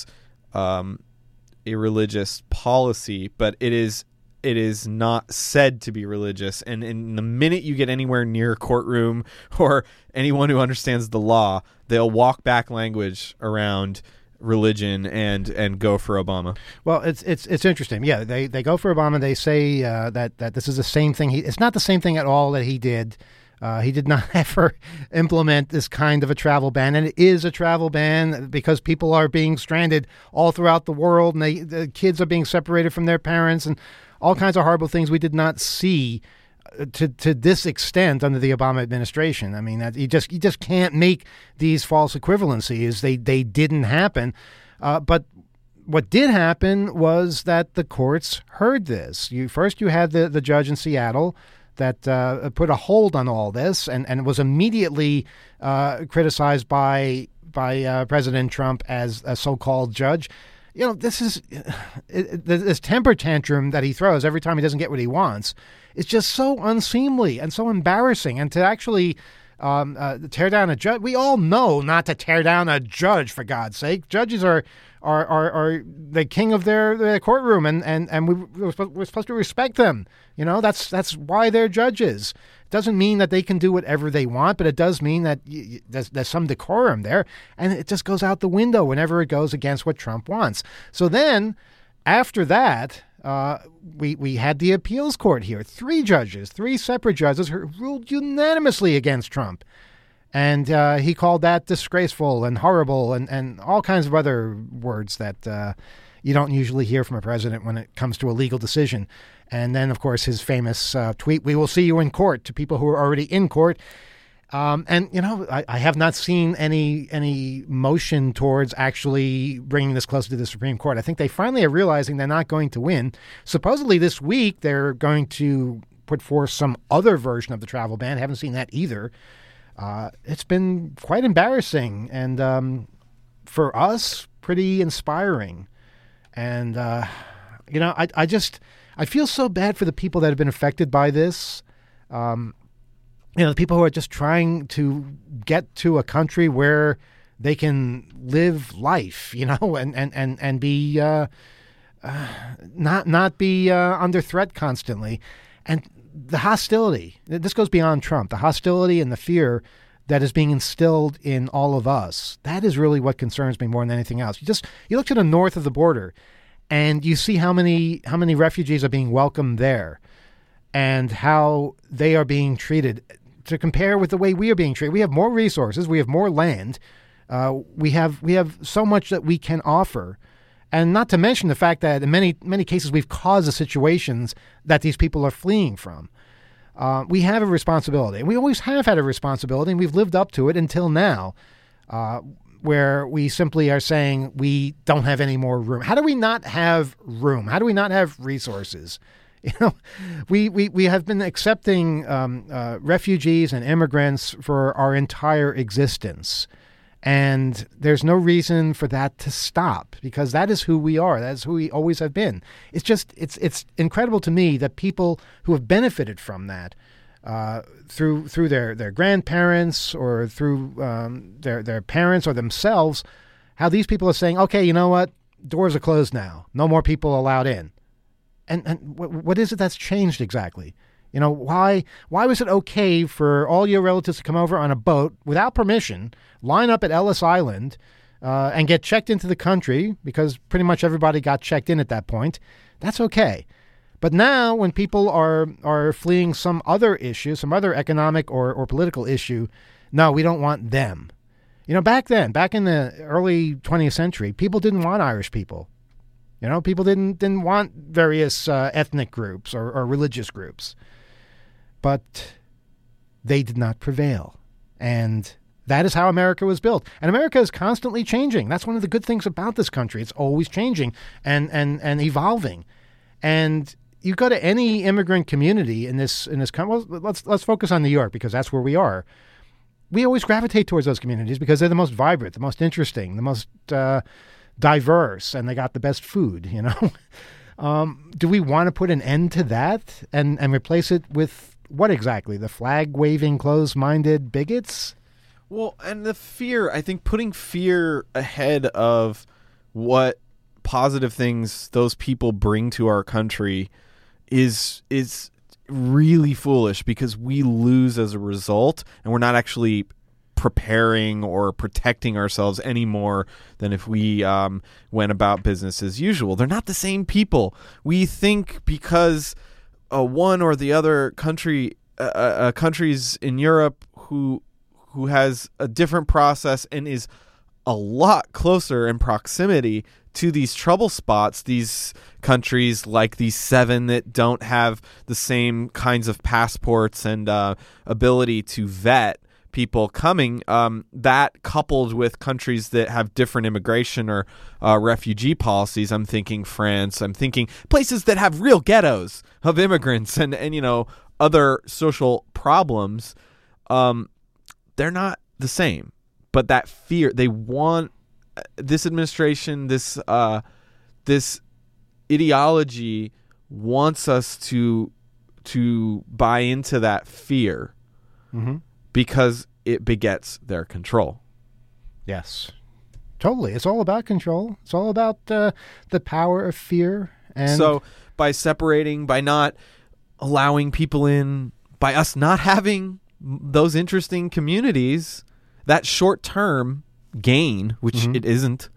policy, but it is not said to be religious. And in the minute you get anywhere near a courtroom or anyone who understands the law, they'll walk back language around religion and go for Obama. Well, it's interesting. Yeah, they go for Obama. They say that this is the same thing. It's not the same thing at all that he did. He did not ever implement this kind of a travel ban, and it is a travel ban because people are being stranded all throughout the world, and the kids are being separated from their parents, and all kinds of horrible things we did not see to this extent under the Obama administration. I mean, you just can't make these false equivalencies. They didn't happen, but what did happen was that the courts heard this. You had the judge in Seattle that put a hold on all this and was immediately criticized by President Trump as a so-called judge. This is this temper tantrum that he throws every time he doesn't get what he wants. It's just so unseemly and so embarrassing. And to actually tear down a judge, we all know not to tear down a judge, for God's sake. Judges are the king of their courtroom, and we're supposed to respect them. That's why they're judges. It doesn't mean that they can do whatever they want, but it does mean that there's some decorum there, and it just goes out the window whenever it goes against what Trump wants. So then, after that, we had the appeals court here. 3 separate judges who ruled unanimously against Trump. And he called that disgraceful and horrible and all kinds of other words that you don't usually hear from a president when it comes to a legal decision. And then, of course, his famous tweet, "We will see you in court," to people who are already in court. And, I have not seen any motion towards actually bringing this closer to the Supreme Court. I think they finally are realizing they're not going to win. Supposedly this week they're going to put forth some other version of the travel ban. I haven't seen that either. It's been quite embarrassing and for us, pretty inspiring. And, I feel so bad for the people that have been affected by this. The people who are just trying to get to a country where they can live life, and be not be under threat constantly. And the hostility, this goes beyond Trump, the hostility and the fear that is being instilled in all of us. That is really what concerns me more than anything else. You look to the north of the border and you see how many refugees are being welcomed there and how they are being treated. To compare with the way we are being treated, we have more resources, we have more land, we have so much that we can offer, and not to mention the fact that in many cases we've caused the situations that these people are fleeing from. We have a responsibility, and we always have had a responsibility, and we've lived up to it until now, where we simply are saying we don't have any more room. How do we not have room? How do we not have resources? We have been accepting refugees and immigrants for our entire existence, and there's no reason for that to stop because that is who we are. That is who we always have been. It's incredible to me that people who have benefited from that through their grandparents or through their parents or themselves, how these people are saying, okay, you know what, doors are closed now, no more people allowed in. And what is it that's changed exactly? Why was it okay for all your relatives to come over on a boat without permission, line up at Ellis Island, and get checked into the country because pretty much everybody got checked in at that point? That's okay. But now when people are fleeing some other issue, some other economic or political issue, no, we don't want them. Back then, back in the early 20th century, people didn't want Irish people. People didn't want various ethnic groups or religious groups. But they did not prevail. And that is how America was built. And America is constantly changing. That's one of the good things about this country. It's always changing and evolving. And you go to any immigrant community in this country. Well, let's focus on New York because that's where we are. We always gravitate towards those communities because they're the most vibrant, the most interesting, the most diverse, and they got the best food, Do we want to put an end to that and replace it with what exactly? The flag-waving, closed-minded bigots? Well, and the fear, I think putting fear ahead of what positive things those people bring to our country is really foolish because we lose as a result, and we're not actually preparing or protecting ourselves any more than if we went about business as usual. They're not the same people. We think because one or the other countries in Europe who has a different process and is a lot closer in proximity to these trouble spots, these countries like these 7 that don't have the same kinds of passports and ability to vet people coming, that coupled with countries that have different immigration or refugee policies. I'm thinking France. I'm thinking places that have real ghettos of immigrants and other social problems. They're not the same. But that fear, they want this administration, this ideology wants us to buy into that fear. Mm-hmm. Because it begets their control. Yes, totally. It's all about control. It's all about the power of fear. And so by separating, by not allowing people in, by us not having those interesting communities, that short-term gain, which it isn't,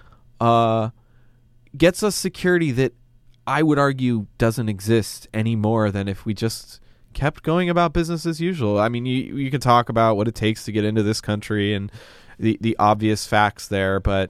gets us security that I would argue doesn't exist any more than if we just kept going about business as usual. I mean, you can talk about what it takes to get into this country and the obvious facts there, but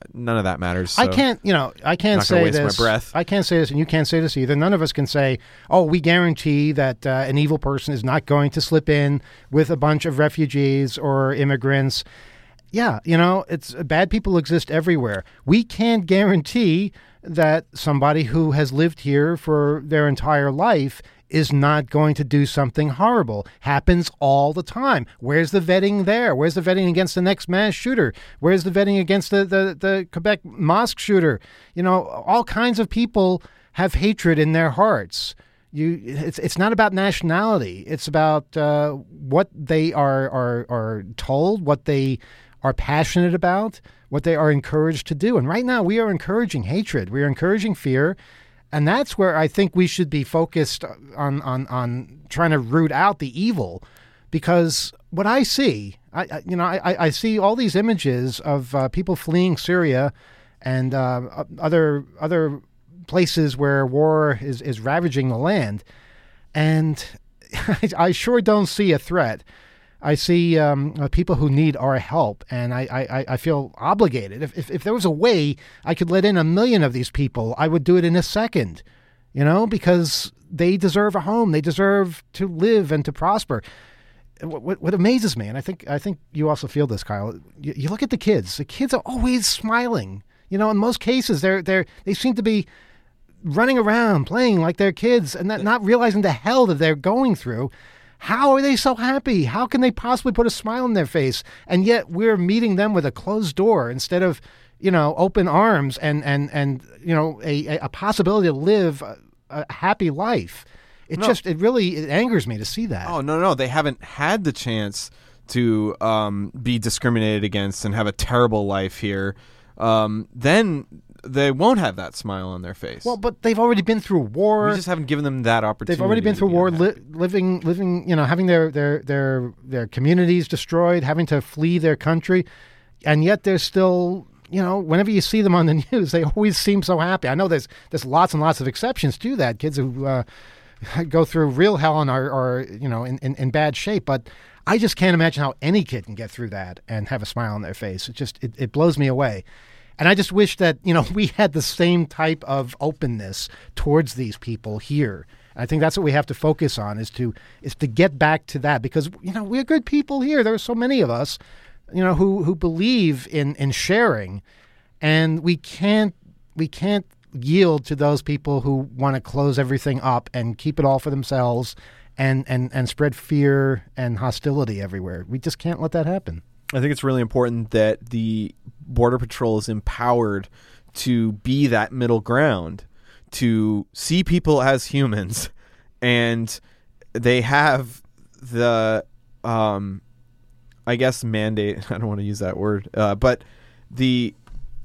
none of that matters. So I can't say waste this. my breath. I can't say this, and you can't say this either. None of us can say, "Oh, we guarantee that an evil person is not going to slip in with a bunch of refugees or immigrants." Yeah, it's bad people exist everywhere. We can't guarantee that somebody who has lived here for their entire life is not going to do something horrible. Happens all the time. Where's the vetting there? Where's the vetting against the next mass shooter? Where's the vetting against the Quebec mosque shooter? All kinds of people have hatred in their hearts. It's not about nationality. It's about what they are told, what they are passionate about, what they are encouraged to do. And right now we are encouraging hatred. We are encouraging fear. And that's where I think we should be focused on trying to root out the evil, because what I see, I see all these images of people fleeing Syria and other places where war is ravaging the land, and I sure don't see a threat. I see people who need our help, and I feel obligated. If there was a way I could let in 1 million of these people, I would do it in a second, because they deserve a home. They deserve to live and to prosper. What amazes me, and I think you also feel this, Kyle, you look at the kids. The kids are always smiling. In most cases, they seem to be running around, playing like they're kids, and not realizing the hell that they're going through. How are they so happy? How can they possibly put a smile on their face? And yet we're meeting them with a closed door instead of, open arms and a possibility to live a happy life. It angers me to see that. Oh, no. They haven't had the chance to be discriminated against and have a terrible life here. Then they won't have that smile on their face. Well, but they've already been through war. We just haven't given them that opportunity. They've already been through war, living, having their communities destroyed, having to flee their country, and yet they're still, whenever you see them on the news, they always seem so happy. I know there's lots and lots of exceptions to that. Kids who go through real hell and are in bad shape, but I just can't imagine how any kid can get through that and have a smile on their face. It blows me away. And I just wish that, we had the same type of openness towards these people here. I think that's what we have to focus on is to get back to that, because, we're good people here. There are so many of us, who believe in sharing, and we can't yield to those people who want to close everything up and keep it all for themselves and spread fear and hostility everywhere. We just can't let that happen. I think it's really important that the Border Patrol is empowered to be that middle ground, to see people as humans, and they have the, I guess, mandate. I don't want to use that word, but the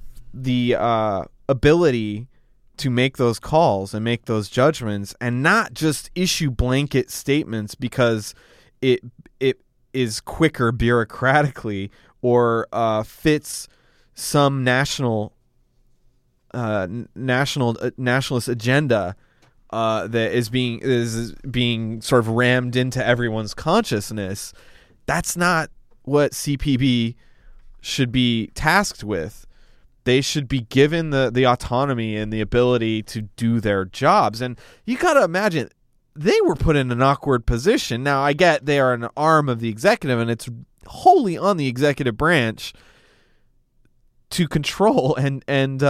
ability to make those calls and make those judgments, and not just issue blanket statements because it is quicker bureaucratically or fits some nationalist agenda that is being sort of rammed into everyone's consciousness. That's not what CPB should be tasked with. They should be given the autonomy and the ability to do their jobs. And you got to imagine, they were put in an awkward position. Now, I get they are an arm of the executive, and it's wholly on the executive branch to control and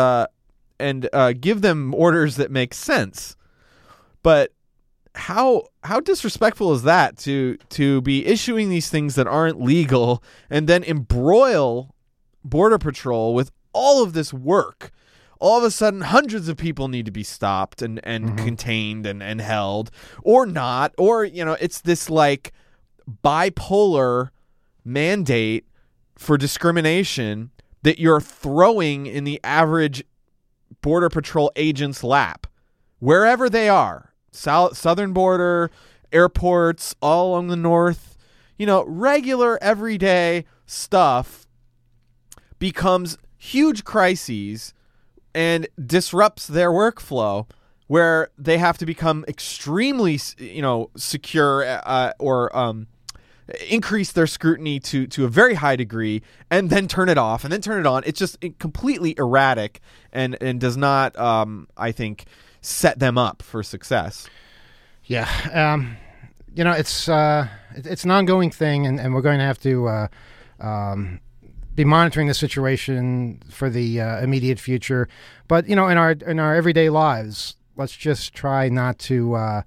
give them orders that make sense. But how disrespectful is that to be issuing these things that aren't legal and then embroil Border Patrol with all of this work? All of a sudden, hundreds of people need to be stopped and contained and held, or not, or, it's this like bipolar mandate for discrimination that you're throwing in the average Border Patrol agent's lap, wherever they are, southern border, airports, all along the north, regular everyday stuff becomes huge crises and disrupts their workflow, where they have to become extremely, secure or increase their scrutiny to a very high degree, and then turn it off, and then turn it on. It's just completely erratic and does not, I think, set them up for success. Yeah. It's an ongoing thing, and we're going to have to be monitoring the situation for the immediate future. But, in our everyday lives, let's just try not to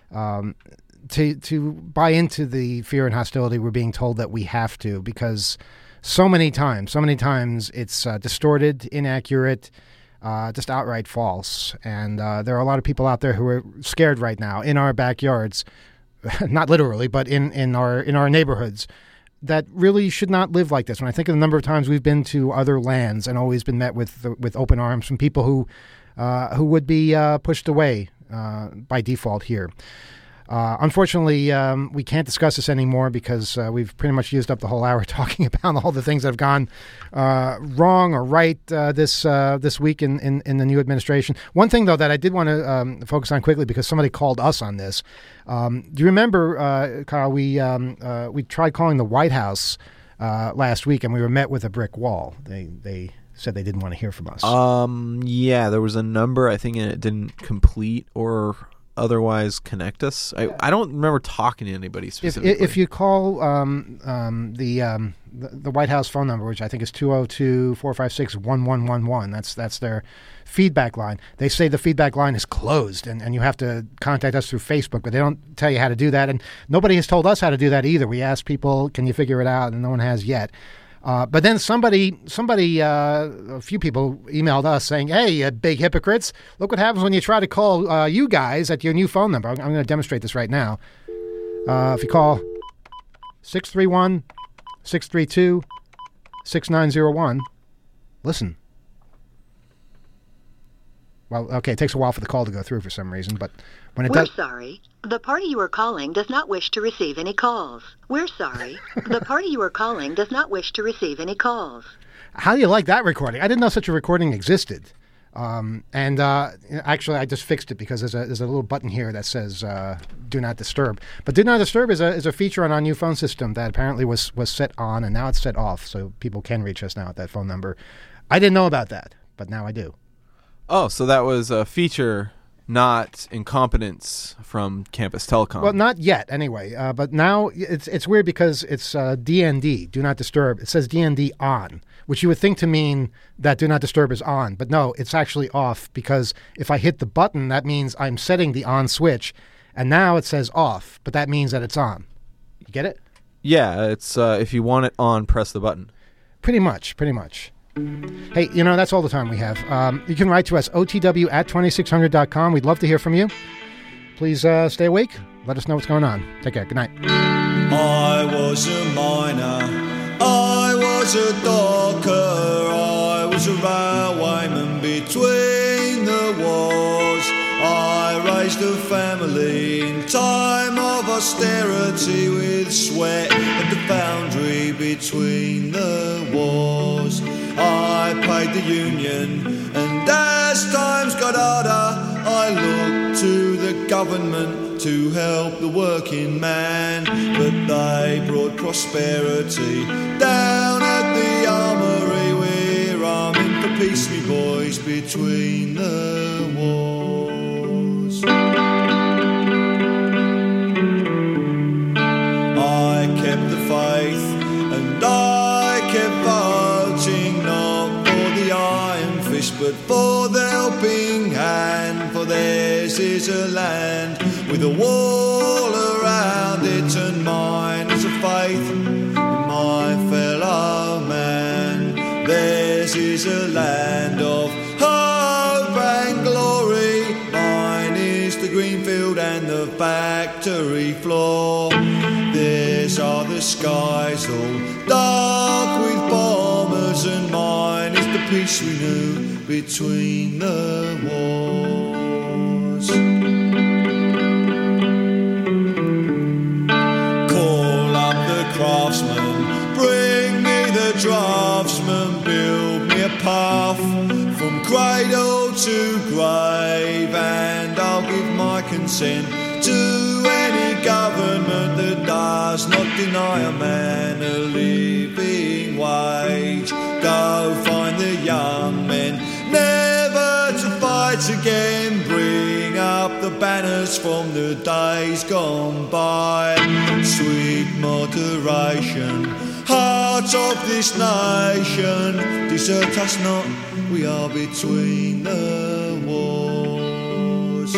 buy into the fear and hostility we're being told that we have to, because so many times it's distorted, inaccurate, just outright false. And there are a lot of people out there who are scared right now in our backyards, not literally, but in our neighborhoods, that really should not live like this. When I think of the number of times we've been to other lands and always been met with open arms from people who would be pushed away by default here. Unfortunately, we can't discuss this anymore because we've pretty much used up the whole hour talking about all the things that have gone wrong or right this week in the new administration. One thing, though, that I did want to focus on quickly, because somebody called us on this. Do you remember, Kyle, we tried calling the White House last week, and we were met with a brick wall. They said they didn't want to hear from us. Yeah, there was a number, I think, and it didn't complete or otherwise connect us. I don't remember talking to anybody specifically. If you call the White House phone number, which I think is 202-456-1111, that's their feedback line. They say the feedback line is closed, and you have to contact us through Facebook, but they don't tell you how to do that, and nobody has told us how to do that either. We asked people, can you figure it out, and no one has yet. But then somebody, a few people emailed us saying, hey, you big hypocrites, look what happens when you try to call you guys at your new phone number. I'm going to demonstrate this right now. If you call 631-632-6901, listen. Well, okay, it takes a while for the call to go through for some reason, but when it does... We're sorry. The party you are calling does not wish to receive any calls. We're sorry. The party you are calling does not wish to receive any calls. How do you like that recording? I didn't know such a recording existed. Actually, I just fixed it because there's a little button here that says Do Not Disturb. But Do Not Disturb is a feature on our new phone system that apparently was set on, and now it's set off, so people can reach us now at that phone number. I didn't know about that, but now I do. Oh, so that was a feature, not incompetence from Campus Telecom. Well, not yet, anyway. But now it's weird because it's DND, Do Not Disturb. It says DND on, which you would think to mean that Do Not Disturb is on. But no, it's actually off, because if I hit the button, that means I'm setting the on switch. And now it says off, but that means that it's on. You get it? Yeah, it's if you want it on, press the button. Pretty much. Hey, that's all the time we have. You can write to us, otw@2600.com. We'd love to hear from you. Please stay awake. Let us know what's going on. Take care. Good night. I was a miner. I was a docker. I was a railwayman between the wars. I raised a family in time of austerity with sweat at the foundry between the wars. I paid the union, and as times got harder, I looked to the government to help the working man. But they brought prosperity down at the armoury. We're arming for peace, me boys, between the wars. I kept the faith, and I kept voting, not for the iron fist, but for the helping hand. For theirs is a land with a wall around it, and mine is a faith in my fellow man. Theirs is a land of hope and glory. Mine is the green field and the factory floor. Theirs are the skies all dark with bombers, and mine is the peace we knew between the wars. Call up the craftsman, bring me the draftsman, build me a path from cradle to grave, and I'll give my consent to any government that does does not deny a man a living wage. Go find the young men, never to fight again. Bring up the banners from the days gone by. Sweet moderation, heart of this nation, desert us not, we are between the wars.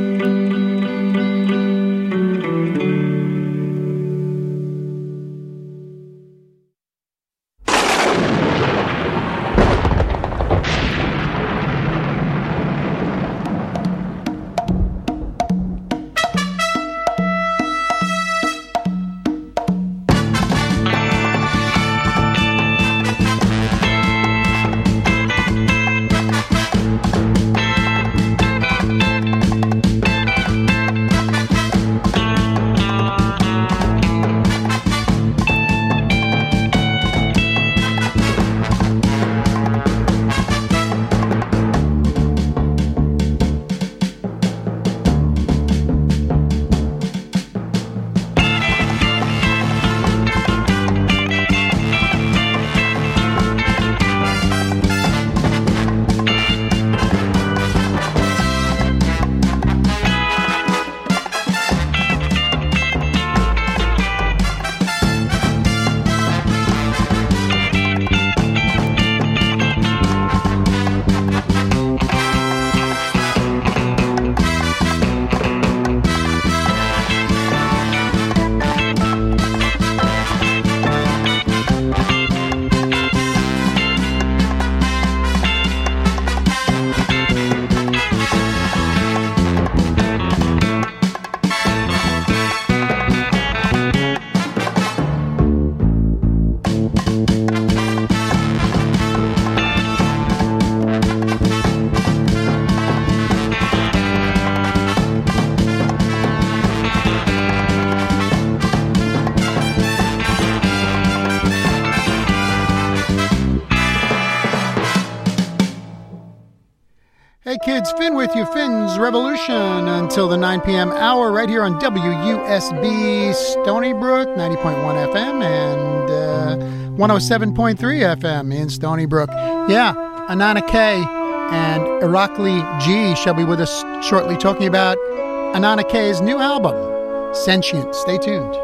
Hey kids, Finn with you, Finn's Revolution, until the 9 p.m. hour right here on WUSB Stony Brook, 90.1 FM and 107.3 FM in Stony Brook. Yeah, Anana K and Irakli G shall be with us shortly talking about Anana K's new album, Sentient. Stay tuned.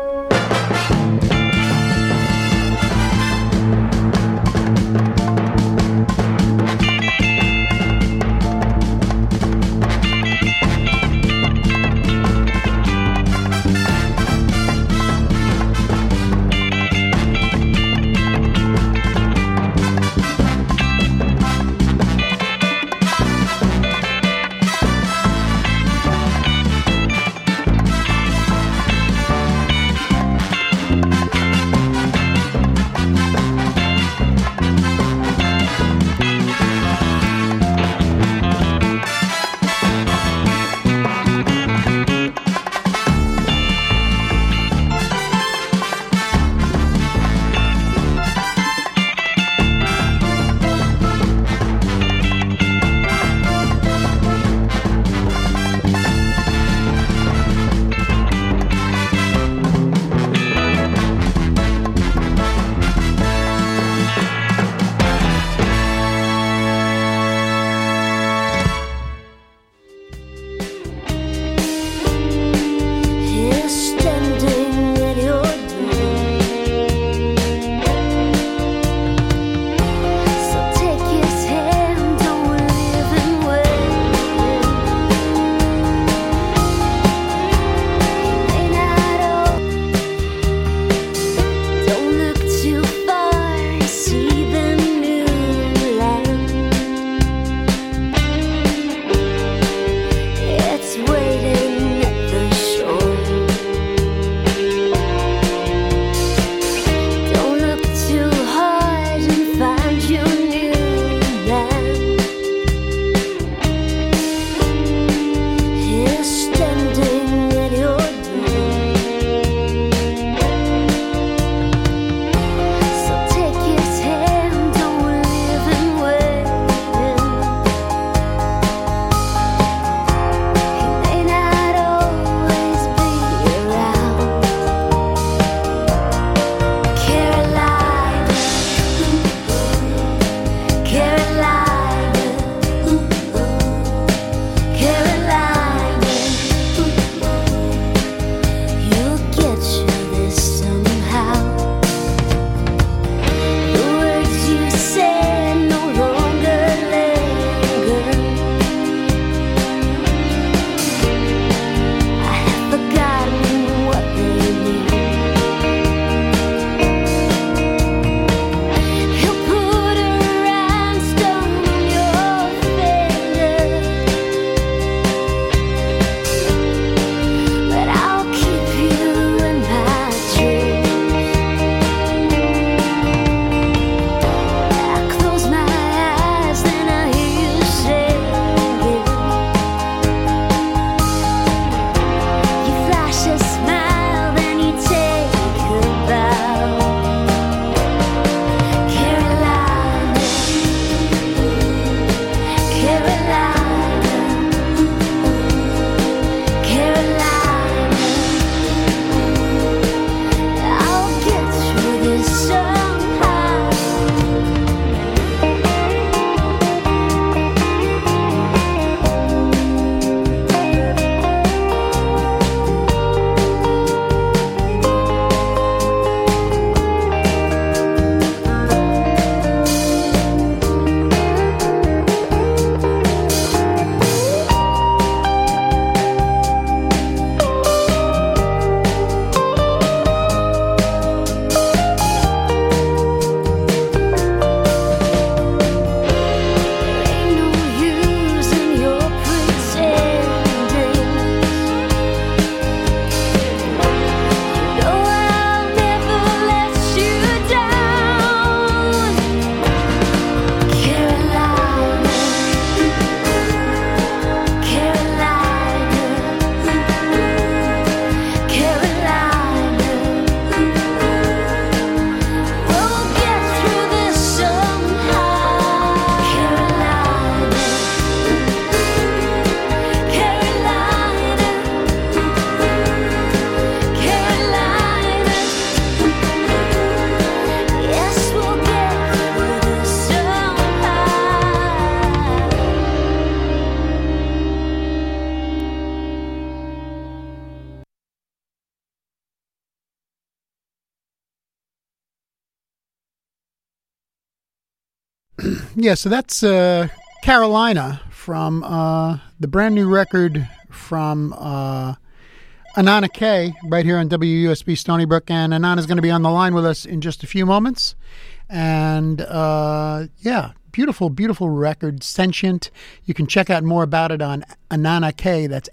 Yeah, so that's Carolina from the brand new record from Anana Kay right here on WUSB Stony Brook. And Anana's going to be on the line with us in just a few moments. And yeah, beautiful, beautiful record, Sentient. You can check out more about it on Anana Kay. That's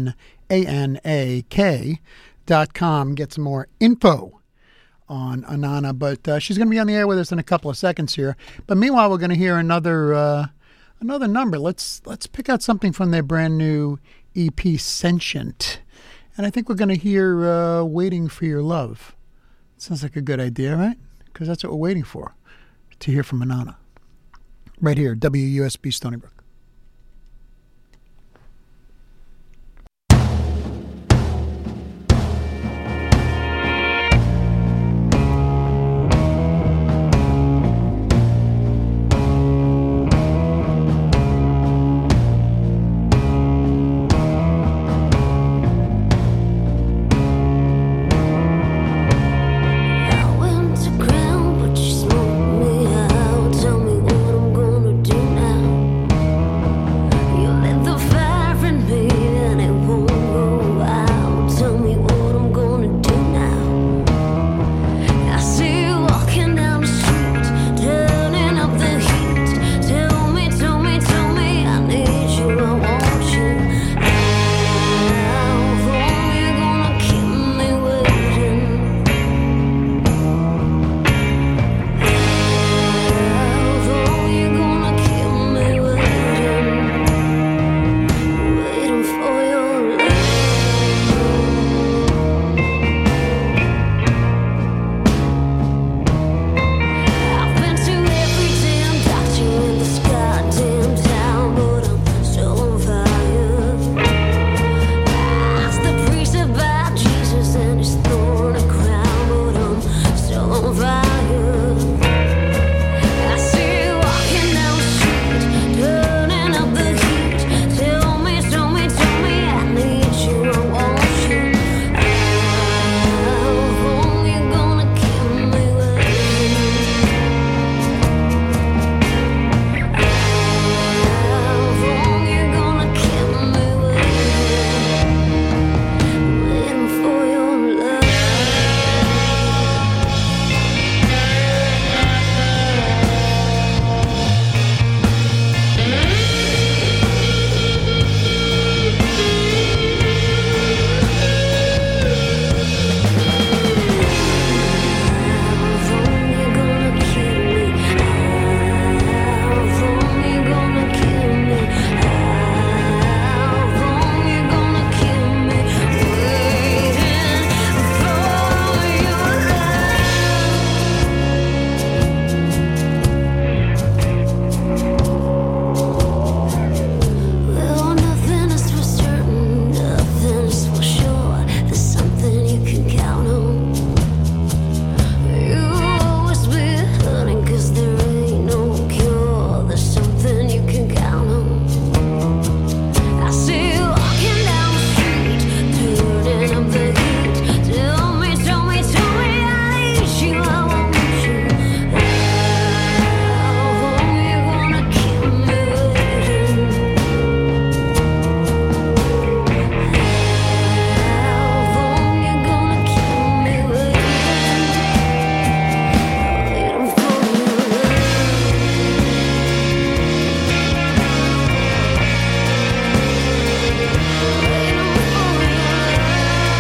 ANANAK.com. Get some more info on Anana, but she's going to be on the air with us in a couple of seconds here. But meanwhile, we're going to hear another number. Let's pick out something from their brand new EP, Sentient, and I think we're going to hear "Waiting for Your Love." Sounds like a good idea, right? Because that's what we're waiting for, to hear from Anana. Right here, WUSB Stony Brook.